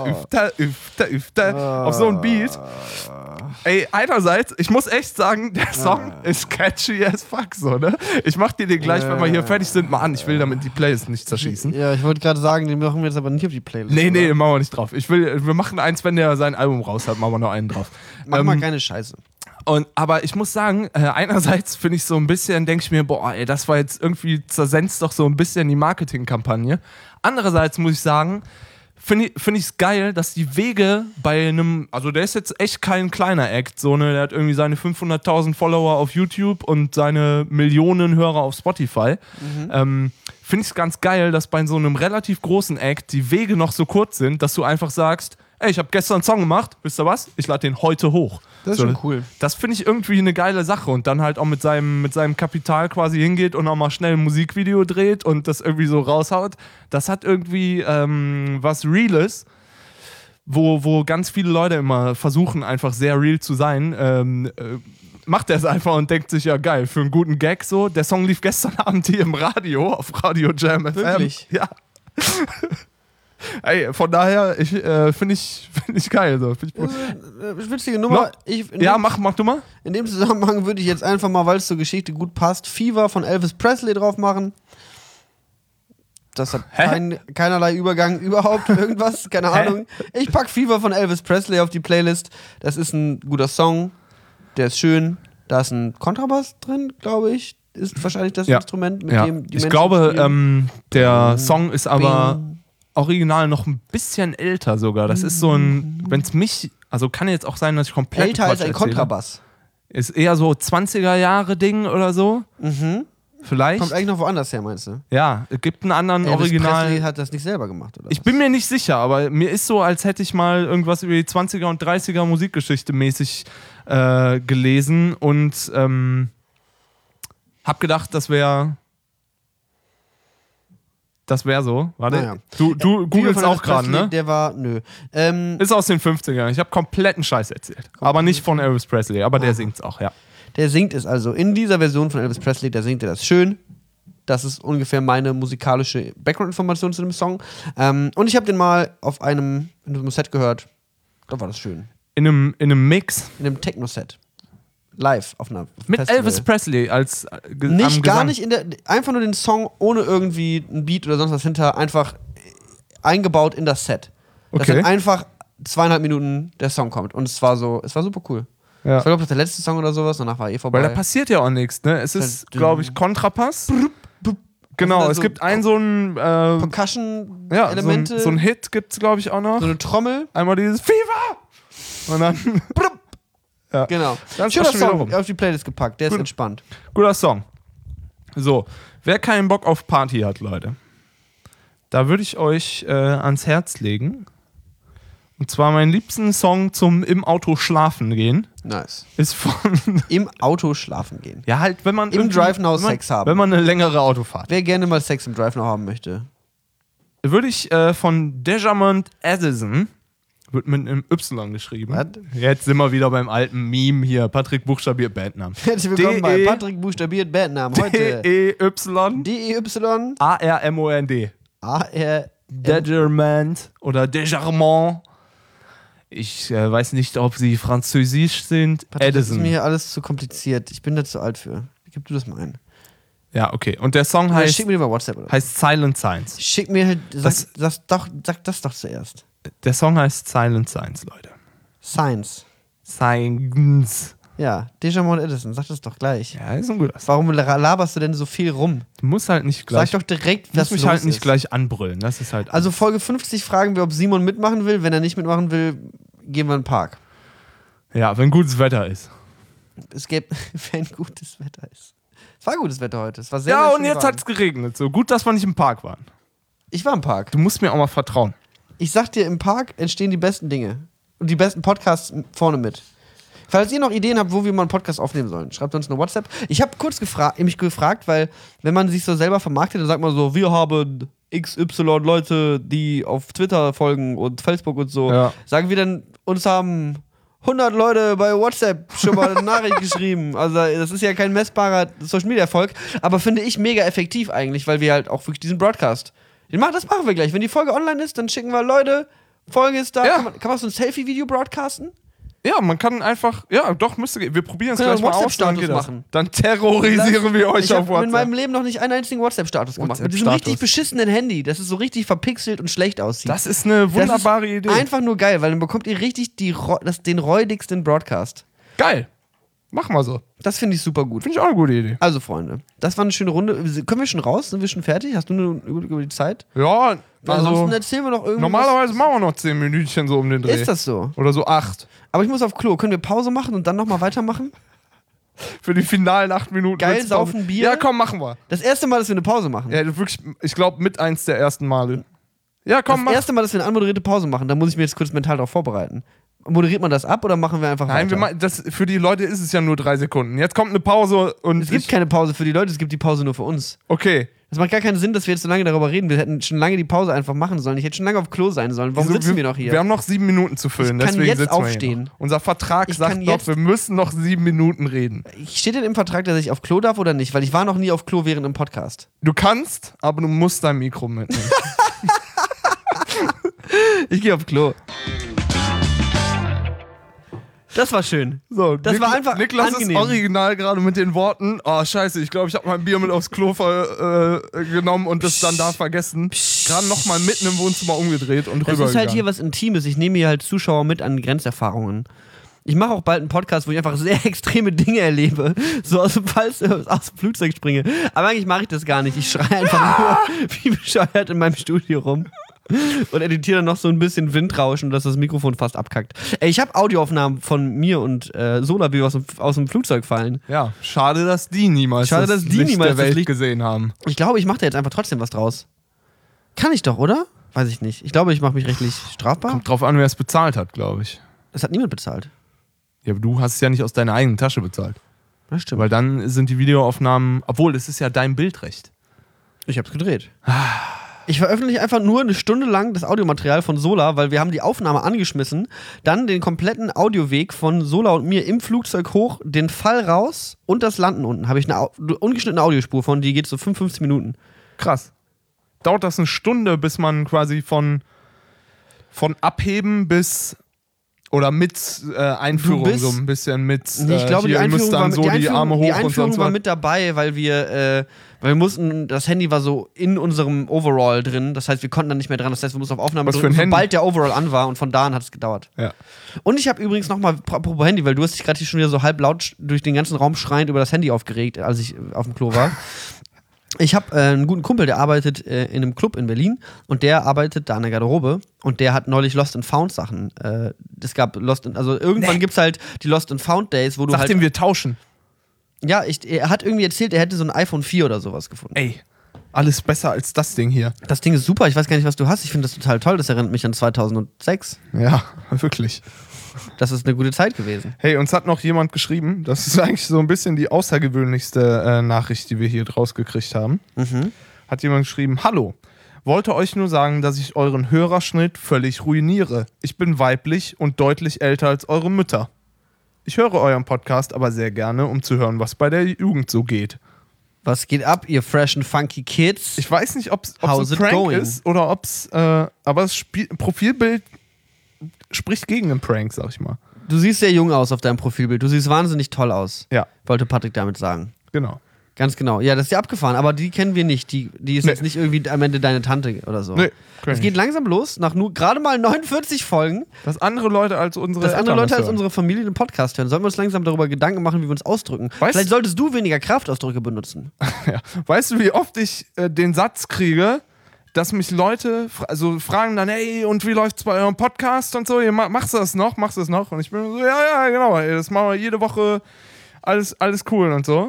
auf so ein Beat. Ey, einerseits, ich muss echt sagen, der Song ist catchy as fuck, so, ne? Ich mach dir den gleich, wenn wir hier fertig sind, mal an. Ich will damit die Playlist nicht zerschießen. Ja, ich wollte gerade sagen, den machen wir jetzt aber nicht auf die Playlist. Nee, machen wir nicht drauf. Wir machen eins, wenn der sein Album raus hat, machen wir noch einen drauf. Mach mal keine Scheiße. Aber ich muss sagen, einerseits finde ich so ein bisschen, denke ich mir, boah, ey, das war jetzt irgendwie, zersenzt doch so ein bisschen die Marketingkampagne. Andererseits muss ich sagen, finde ich es geil, dass die Wege bei einem, also der ist jetzt echt kein kleiner Act, so, ne, der hat irgendwie seine 500.000 Follower auf YouTube und seine Millionen Hörer auf Spotify. Finde ich es ganz geil, dass bei so einem relativ großen Act die Wege noch so kurz sind, dass du einfach sagst, ey, ich habe gestern einen Song gemacht, wisst ihr was? Ich lade den heute hoch. Das ist schon cool. Das finde ich irgendwie eine geile Sache und dann halt auch mit seinem Kapital quasi hingeht und auch mal schnell ein Musikvideo dreht und das irgendwie so raushaut. Das hat irgendwie was Reales, wo ganz viele Leute immer versuchen, einfach sehr real zu sein. Macht er es einfach und denkt sich, ja geil, für einen guten Gag so. Der Song lief gestern Abend hier im Radio, auf Radio Jam FM. Wirklich? Ja. Ey, von daher, finde ich geil. So. Witzige Nummer. Mach du mal. In dem Zusammenhang würde ich jetzt einfach mal, weil es zur Geschichte gut passt, Fever von Elvis Presley drauf machen. Das hat keinerlei Übergang überhaupt, irgendwas, keine Ahnung. Ich pack Fever von Elvis Presley auf die Playlist. Das ist ein guter Song, der ist schön. Da ist ein Kontrabass drin, glaube ich. Ist wahrscheinlich das Instrument, mit dem die Menschen Ich glaube, der Song ist aber original noch ein bisschen älter sogar. Das ist so ein, also kann jetzt auch sein, dass ich komplett älter als ein Kontrabass. Ist eher so 20er Jahre Ding oder so. Vielleicht. Kommt eigentlich noch woanders her, meinst du? Ja, es gibt einen anderen Elvis Original. Presley hat das nicht selber gemacht, oder? Ich bin mir nicht sicher, aber mir ist so, als hätte ich mal irgendwas über die 20er und 30er Musikgeschichte mäßig gelesen und hab gedacht, das wäre so. Warte. Naja. Du googelst auch gerade, ne? Der war, nö. Ist aus den 50ern. Ich habe kompletten Scheiß erzählt. Aber nicht von Elvis Presley, aber der singt's auch, ja. Der singt es also in dieser Version von Elvis Presley, da singt er das schön. Das ist ungefähr meine musikalische Background-Information zu dem Song. Und ich habe den mal auf einem Set gehört. Da war das schön. In einem Mix? In einem Techno-Set. Live auf einer mit Festival. Elvis Presley als nicht, gar nicht einfach nur den Song ohne irgendwie ein Beat oder sonst was hinter, einfach eingebaut in das Set. Okay. Dass dann einfach 2,5 Minuten der Song kommt. Und es war super cool. Ja. Das war, glaube ich, der letzte Song oder sowas, danach war vorbei. Weil da passiert ja auch nichts, ne? Es ist, glaube ich, Kontrapass. Genau, es gibt einen so ein Percussion-Elemente. Ja, so ein Hit gibt's, glaube ich, auch noch. So eine Trommel. Einmal dieses Fever! Und dann ja. Genau. Dann schöner Song auf die Playlist gepackt, der ist entspannt. Guter Song. So, wer keinen Bock auf Party hat, Leute, da würde ich euch ans Herz legen. Und zwar meinen liebsten Song zum im Auto schlafen gehen. Nice. Ist von im Auto schlafen gehen. Ja, halt, wenn man im Drive Now Sex haben. Wenn man eine längere Autofahrt. Wer gerne mal Sex im Drive Now haben möchte. Würde ich von Dejamond Addison, wird mit einem Y geschrieben. Was? Jetzt sind wir wieder beim alten Meme hier. Patrick buchstabiert Bandnamen. Herzlich willkommen bei Patrick buchstabiert Bandnamen. Heute D-E-Y A-R-M-O-N-D. Dejamond oder Dejarmond. Ich weiß nicht, ob sie französisch sind. Patrick, das ist mir hier alles zu kompliziert. Ich bin da zu alt für. Gib du das mal ein. Ja, okay. Und der Song heißt. Schick mir über WhatsApp, oder? Heißt Silent Signs. Schick mir halt. Sag das doch zuerst. Der Song heißt Silent Signs, Leute. Signs. Ja, Dejamond Addison, sag das doch gleich. Ja, ist ein guter Song. Warum laberst du denn so viel rum? Du musst halt nicht gleich. Sag doch direkt, was mich halt nicht gleich anbrüllen. Das ist halt. Also Folge 50 fragen wir, ob Simon mitmachen will. Wenn er nicht mitmachen will, gehen wir in den Park. Ja, wenn gutes Wetter ist. Wenn gutes Wetter ist. Es war gutes Wetter heute. Es war sehr, ja, sehr und jetzt hat es geregnet. So gut, dass wir nicht im Park waren. Ich war im Park. Du musst mir auch mal vertrauen. Ich sag dir, im Park entstehen die besten Dinge. Und die besten Podcasts vorne mit. Falls ihr noch Ideen habt, wo wir mal einen Podcast aufnehmen sollen, schreibt uns eine WhatsApp. Ich habe kurz mich gefragt, weil wenn man sich so selber vermarktet, dann sagt man so, wir haben XY Leute, die auf Twitter folgen und Facebook und so. Ja. Sagen wir dann, uns haben 100 Leute bei WhatsApp schon mal eine Nachricht geschrieben. Also das ist ja kein messbarer Social-Media-Erfolg, aber finde ich mega effektiv eigentlich, weil wir halt auch wirklich diesen Broadcast, das machen wir gleich. Wenn die Folge online ist, dann schicken wir Leute, Folge ist da. Ja. Kann man so ein Selfie-Video broadcasten? Ja, man kann einfach, wir probieren es gleich mal aus, dann geht das. Dann terrorisieren wir euch auf WhatsApp. Ich habe in meinem Leben noch nicht einen einzigen WhatsApp-Status gemacht. Mit diesem richtig beschissenen Handy, das ist so richtig verpixelt und schlecht aussieht. Das ist eine wunderbare Idee. Einfach nur geil, weil dann bekommt ihr richtig den räudigsten Broadcast. Geil. Mach mal so. Das finde ich super gut. Finde ich auch eine gute Idee. Also, Freunde, das war eine schöne Runde. Können wir schon raus? Sind wir schon fertig? Hast du eine über die Zeit? Ja, ansonsten erzählen wir noch irgendwas. Normalerweise machen wir noch 10 Minütchen so um den Dreh. Ist das so? Oder so 8. Aber ich muss auf Klo. Können wir Pause machen und dann nochmal weitermachen? Für die finalen 8 Minuten. Geil, saufen Bier. Ja, komm, machen wir. Das erste Mal, dass wir eine Pause machen. Ja, wirklich, ich glaube, mit eins der ersten Male. Ja, komm, Das erste Mal, dass wir eine anmoderierte Pause machen, da muss ich mir jetzt kurz mental darauf vorbereiten. Moderiert man das ab oder machen wir einfach weiter? Nein, für die Leute ist es ja nur 3 Sekunden. Jetzt kommt eine Pause und. Es gibt keine Pause für die Leute, es gibt die Pause nur für uns. Okay. Das macht gar keinen Sinn, dass wir jetzt so lange darüber reden. Wir hätten schon lange die Pause einfach machen sollen. Ich hätte schon lange auf Klo sein sollen. Warum sitzen wir noch hier? Wir haben noch 7 Minuten zu füllen. Ich kann deswegen jetzt aufstehen. Unser Vertrag sagt doch, wir müssen noch 7 Minuten reden. Steht denn im Vertrag, dass ich auf Klo darf oder nicht? Weil ich war noch nie auf Klo während dem Podcast. Du kannst, aber du musst dein Mikro mitnehmen. Ich gehe auf Klo. Das war schön. So, das war einfach Niklas angenehm. Ist original gerade mit den Worten, oh scheiße, ich glaube, ich habe mein Bier mit aufs Klo genommen und das dann da vergessen. Gerade nochmal mitten im Wohnzimmer umgedreht und rübergegangen. Das ist halt hier was Intimes. Ich nehme hier halt Zuschauer mit an Grenzerfahrungen. Ich mache auch bald einen Podcast, wo ich einfach sehr extreme Dinge erlebe. So aus dem Flugzeug springe. Aber eigentlich mache ich das gar nicht. Ich schreie einfach nur wie bescheuert in meinem Studio rum. Und editiere dann noch so ein bisschen Windrauschen, dass das Mikrofon fast abkackt. Ey, ich habe Audioaufnahmen von mir und Sola, wie wir aus dem Flugzeug fallen. Ja, schade, dass die niemals das Licht der Welt gesehen haben. Ich glaube, ich mache da jetzt einfach trotzdem was draus. Kann ich doch, oder? Weiß ich nicht. Ich glaube, ich mache mich rechtlich strafbar. Kommt drauf an, wer es bezahlt hat, glaube ich. Das hat niemand bezahlt. Ja, aber du hast es ja nicht aus deiner eigenen Tasche bezahlt. Das stimmt. Weil dann sind die Videoaufnahmen, obwohl, es ist ja dein Bildrecht. Ich hab's gedreht. Ich veröffentliche einfach nur eine Stunde lang das Audiomaterial von Sola, weil wir haben die Aufnahme angeschmissen, dann den kompletten Audioweg von Sola und mir im Flugzeug hoch, den Fall raus und das Landen unten. Habe ich eine ungeschnittene Audiospur von, die geht so 55 Minuten. Krass. Dauert das eine Stunde, bis man quasi von Abheben bis oder mit Einführung so ein bisschen mit ich glaube, die Einführung dann so die Arme hoch die Einführung und sonst war was. mit dabei, weil wir mussten, das Handy war so in unserem Overall drin, das heißt, wir konnten dann nicht mehr dran, das heißt, wir mussten auf Aufnahme drücken, sobald der Overall an war und von da an hat es gedauert. Ja. Und ich habe übrigens nochmal, apropos Handy, weil du hast dich gerade hier schon wieder so halblaut durch den ganzen Raum schreiend über das Handy aufgeregt, als ich auf dem Klo war. Ich habe einen guten Kumpel, der arbeitet in einem Club in Berlin und der arbeitet da in der Garderobe und der hat neulich Lost and Found Sachen. Es gab irgendwann gibt's halt die Lost and Found Days, wo du Nachdem wir tauschen. Ja, er hat irgendwie erzählt, er hätte so ein iPhone 4 oder sowas gefunden. Ey, alles besser als das Ding hier. Das Ding ist super, ich weiß gar nicht, was du hast. Ich finde das total toll, das erinnert mich an 2006. Ja, wirklich. Das ist eine gute Zeit gewesen. Hey, uns hat noch jemand geschrieben, das ist eigentlich so ein bisschen die außergewöhnlichste Nachricht, die wir hier draus gekriegt haben. Hat jemand geschrieben, hallo, wollte euch nur sagen, dass ich euren Hörerschnitt völlig ruiniere. Ich bin weiblich und deutlich älter als eure Mütter. Ich höre euren Podcast aber sehr gerne, um zu hören, was bei der Jugend so geht. Was geht ab, ihr fresh and funky Kids? Ich weiß nicht, ob es ein Prank ist oder ob es, aber das Profilbild spricht gegen einen Prank, sag ich mal. Du siehst sehr jung aus auf deinem Profilbild. Du siehst wahnsinnig toll aus. Ja. Wollte Patrick damit sagen. Genau. Ganz genau. Ja, das ist ja abgefahren, aber die kennen wir nicht. Die ist jetzt nicht irgendwie am Ende deine Tante oder so. Nee. Es geht langsam los, nach nur gerade mal 49 Folgen. Dass andere Leute als unsere Familie den Podcast hören. Sollen wir uns langsam darüber Gedanken machen, wie wir uns ausdrücken? Vielleicht solltest du weniger Kraftausdrücke benutzen. Ja. Weißt du, wie oft ich den Satz kriege, dass mich Leute fragen dann, hey, und wie läuft's bei eurem Podcast und so? Machst du das noch? Und ich bin so, ja, genau, ey, das machen wir jede Woche, alles cool und so.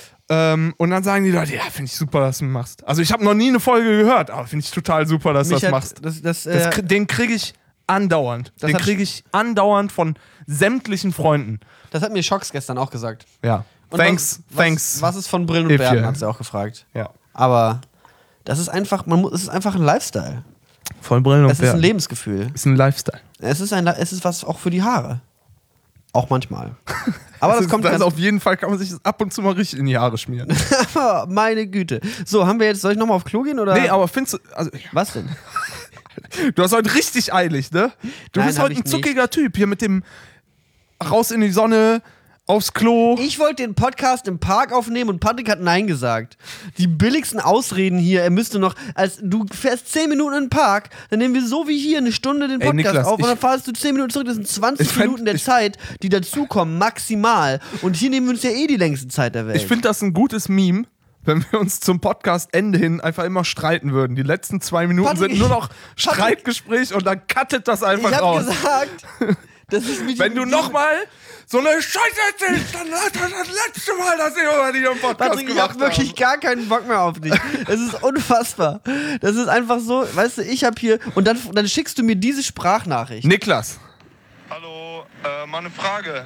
Und dann sagen die Leute, ja, finde ich super, dass du machst. Also ich habe noch nie eine Folge gehört, aber finde ich total super, dass du das machst. Den kriege ich andauernd. Den kriege ich andauernd von sämtlichen Freunden. Das hat mir Schocks gestern auch gesagt. Ja. Und thanks. Was ist von Brillen und Bärten, hat sie auch gefragt. Ja. Aber das ist einfach, es ist einfach ein Lifestyle. Von Brillen und Bärten. Es ist ein Lebensgefühl. Es ist ein Lifestyle. Es ist was auch für die Haare. Auch manchmal. Aber das auf jeden Fall kann man sich das ab und zu mal richtig in die Haare schmieren. Meine Güte. So, soll ich nochmal auf Klo gehen? Oder? Nee, aber findest du. Was denn? Du hast heute richtig eilig, ne? Du bist heute ein zuckiger Typ hier mit dem raus in die Sonne, aufs Klo. Ich wollte den Podcast im Park aufnehmen und Patrick hat Nein gesagt. Die billigsten Ausreden hier, er müsste noch, du fährst 10 Minuten in den Park, dann nehmen wir so wie hier eine Stunde den Podcast Niklas, auf und dann fahrst du 10 Minuten zurück, das sind 20 Minuten der Zeit, die dazukommen, maximal. Und hier nehmen wir uns ja die längste Zeit der Welt. Ich finde das ein gutes Meme, wenn wir uns zum Podcast-Ende hin einfach immer streiten würden. Die letzten 2 Minuten Patrick, sind nur noch Streitgespräch und dann cuttet das einfach raus. Ich hab gesagt, das ist mit wenn du nochmal so eine Scheiße erzählst, dann das letzte Mal, dass ich über dich im Podcast Patrick, ich hab wirklich gar keinen Bock mehr auf dich. Es ist unfassbar. Das ist einfach so, weißt du, ich hab hier und dann schickst du mir diese Sprachnachricht. Niklas. Hallo, mal eine Frage.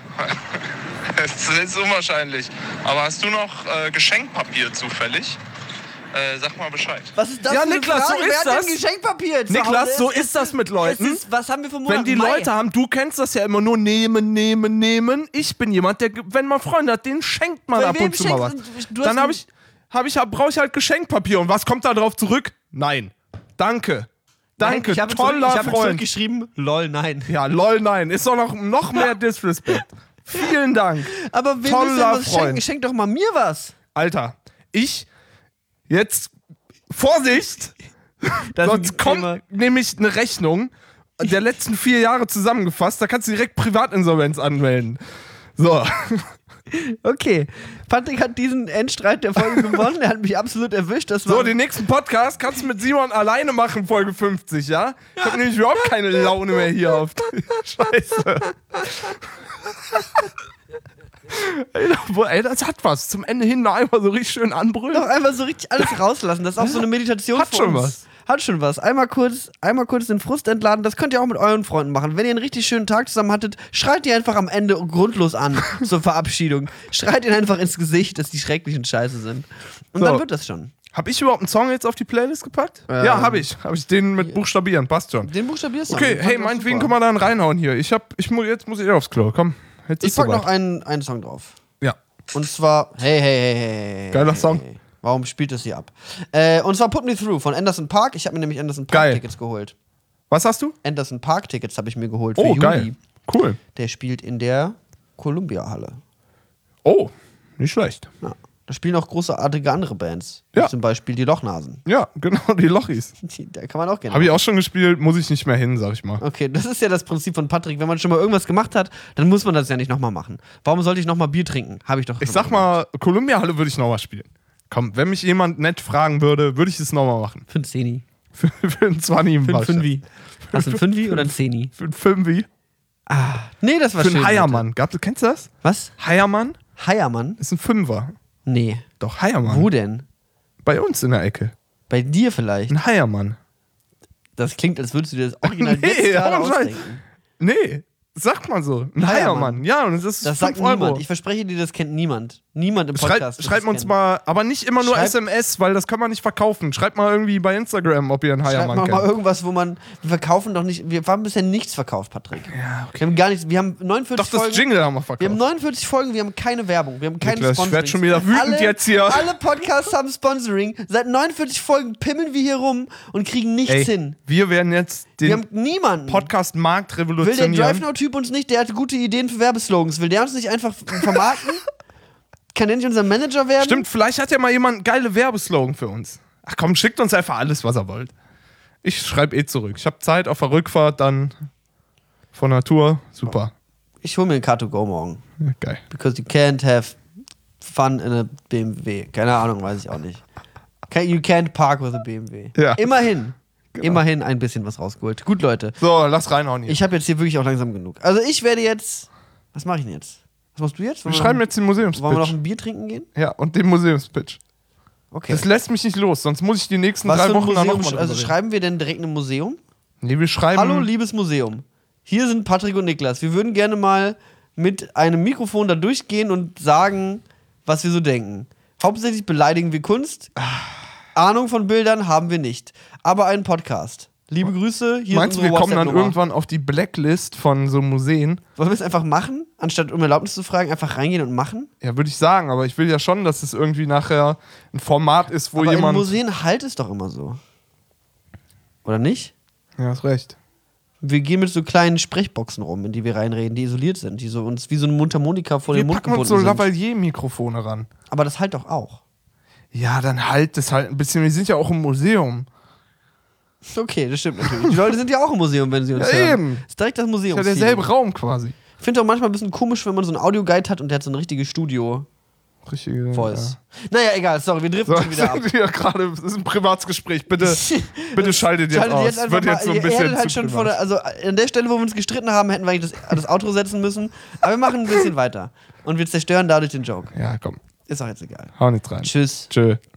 Es ist unwahrscheinlich. Aber hast du noch Geschenkpapier zufällig? Sag mal Bescheid. Was ist das ja, für eine Niklas, Frage? so ist Wer hat das. denn Geschenkpapier zu Niklas, Hause? so ist das mit Leuten. Was haben wir für Monat? Wenn die Leute haben, du kennst das ja immer nur nehmen. Ich bin jemand, der, wenn man Freunde hat, den schenkt man ab und zu mal was. Dann brauche ich halt Geschenkpapier. Und was kommt da drauf zurück? Nein. Danke. Danke, ich habe zurückgeschrieben, lol, nein. Ja, lol, nein. Ist doch noch mehr Disrespect. Vielen Dank. Aber wem willst du denn was schenken? Schenk doch mal mir was. Alter, jetzt Vorsicht, sonst kommt nämlich eine Rechnung der letzten 4 Jahre zusammengefasst, da kannst du direkt Privatinsolvenz anmelden. So. Okay. Patrick hat diesen Endstreit der Folge gewonnen. Er hat mich absolut erwischt. So, den nächsten Podcast kannst du mit Simon alleine machen, Folge 50, ja? Ich habe nämlich überhaupt keine Laune mehr hier auf. Scheiße. Ey, das hat was. Zum Ende hin noch einmal so richtig schön anbrüllen. Noch einmal so richtig alles rauslassen. Das ist auch so eine Meditation Hat schon was. Hat schon was. Einmal kurz den Frust entladen. Das könnt ihr auch mit euren Freunden machen. Wenn ihr einen richtig schönen Tag zusammen hattet, schreit ihr einfach am Ende grundlos an zur Verabschiedung. Schreit ihnen einfach ins Gesicht, dass die schrecklichen Scheiße sind. Und dann wird das schon. Hab ich überhaupt einen Song jetzt auf die Playlist gepackt? Ja, hab ich. Hab ich den mit Buchstabieren. Passt schon. Den buchstabierst du. Okay, hey, meinetwegen können wir da einen reinhauen hier. Jetzt muss ich aufs Klo. Komm. Jetzt ich pack noch einen Song drauf. Ja. Und zwar, hey. Geiler Song. Warum spielt das hier ab? Und zwar Put Me Through von Anderson Park. Ich habe mir nämlich Anderson Park Tickets geholt. Was hast du? Anderson Park Tickets habe ich mir geholt für Juli. Geil. Cool. Der spielt in der Columbia-Halle. Oh, nicht schlecht. Ja. Da spielen auch großartige andere Bands. Ja. Zum Beispiel die Lochnasen. Ja, genau, die Lochis. Da kann man auch gerne. Habe ich auch schon gespielt, muss ich nicht mehr hin, sag ich mal. Okay, das ist ja das Prinzip von Patrick. Wenn man schon mal irgendwas gemacht hat, dann muss man das ja nicht nochmal machen. Warum sollte ich nochmal Bier trinken? Habe ich doch. Ich sag mal, Columbia-Halle würde ich nochmal spielen. Komm, wenn mich jemand nett fragen würde, würde ich es nochmal machen. Für ein Zehni. Für ein 20 Für ein Fünfi. Hast du ein Fünfi oder ein Zehni? Für ein Fünfi. Nee, das war schön. Für einen Heiermann. Kennst du das? Was? Heiermann? Heiermann? Ist ein Fünfer. Nee. Doch, Heiermann. Wo denn? Bei uns in der Ecke. Bei dir vielleicht? Ein Heiermann. Das klingt, als würdest du dir das Original jetzt gerade ausdenken. Nee, sagt man so. Ein Heiermann. Ja, und das sagt 5 Euro. Niemand. Ich verspreche dir, das kennt niemand. Niemand im Podcast. Schreibt uns mal, aber nicht immer nur SMS, weil das kann man nicht verkaufen. Schreibt mal irgendwie bei Instagram, ob ihr einen Heiermann kennt. Schreibt mal irgendwas, wo wir verkaufen doch nicht, wir haben bisher nichts verkauft, Patrick. Ja, okay. Wir haben gar nichts, wir haben 49 Doch, Folgen. das Jingle haben wir verkauft. Wir haben 49 Folgen, wir haben keine Werbung, wir haben keine Sponsoring. Ich werde schon wieder wütend jetzt hier. Alle Podcasts haben Sponsoring. Seit 49 Folgen pimmeln wir hier rum und kriegen nichts hin. Wir werden jetzt wir haben niemanden. Podcast-Markt revolutionieren. Will der DriveNow-Typ uns nicht, der hat gute Ideen für Werbeslogans, will der uns nicht einfach vermarkten? Kann der nicht unser Manager werden? Stimmt, vielleicht hat ja mal jemand einen geile Werbeslogan für uns. Ach komm, schickt uns einfach alles, was ihr wollt. Ich schreibe zurück. Ich habe Zeit auf der Rückfahrt dann von Natur. Super. Ich hole mir ein Car2Go morgen. Ja, geil. Because you can't have fun in a BMW. Keine Ahnung, weiß ich auch nicht. You can't park with a BMW. Ja. Immerhin. Genau. Immerhin ein bisschen was rausgeholt. Gut, Leute. So, lass reinhauen hier. Ich habe jetzt hier wirklich auch langsam genug. Also ich werde jetzt... Was mache ich denn jetzt? Was machst du jetzt? Wir schreiben jetzt den Museumspitch. Wollen wir noch ein Bier trinken gehen? Ja, und den Museumspitch. Okay. Das lässt mich nicht los, sonst muss ich die nächsten 3 Wochen dann noch mal Also schreiben wir denn direkt ein Museum? Nee, wir schreiben... Hallo, liebes Museum. Hier sind Patrick und Niklas. Wir würden gerne mal mit einem Mikrofon da durchgehen und sagen, was wir so denken. Hauptsächlich beleidigen wir Kunst. Ahnung von Bildern haben wir nicht. Aber einen Podcast. Liebe Grüße, hier Meinst ist du, unsere wir kommen dann WhatsApp-Nummer. irgendwann auf die Blacklist von so Museen? Wollen wir es einfach machen, anstatt um Erlaubnis zu fragen, einfach reingehen und machen? Ja, würde ich sagen, aber ich will ja schon, dass es irgendwie nachher ein Format ist, wo aber jemand... in Museen halt es doch immer so. Oder nicht? Ja, hast recht. Wir gehen mit so kleinen Sprechboxen rum, in die wir reinreden, die isoliert sind, die so uns wie so eine Mundharmonika vor den Mund gebunden sind. Wir packen uns so Lavalier-Mikrofone ran. Aber das halt doch auch. Ja, dann halt das halt ein bisschen. Wir sind ja auch im Museum. Okay, das stimmt natürlich. Die Leute sind ja auch im Museum, wenn sie uns hören. Eben. Das ist direkt das Museum. Das ist ja derselbe Raum quasi. Ich finde auch manchmal ein bisschen komisch, wenn man so einen Audioguide hat und der hat so ein richtiges Studio. Richtige Voice. Ja. Naja, egal, sorry, wir driften schon wieder ab. Ja, gerade, das ist ein Privatsgespräch. Bitte schaltet jetzt aus. Jetzt wird jetzt so ein bisschen halt schon also an der Stelle, wo wir uns gestritten haben, hätten wir eigentlich das Outro setzen müssen. Aber wir machen ein bisschen weiter. Und wir zerstören dadurch den Joke. Ja, komm. Ist auch jetzt egal. Hau nicht rein. Tschüss. Tschö.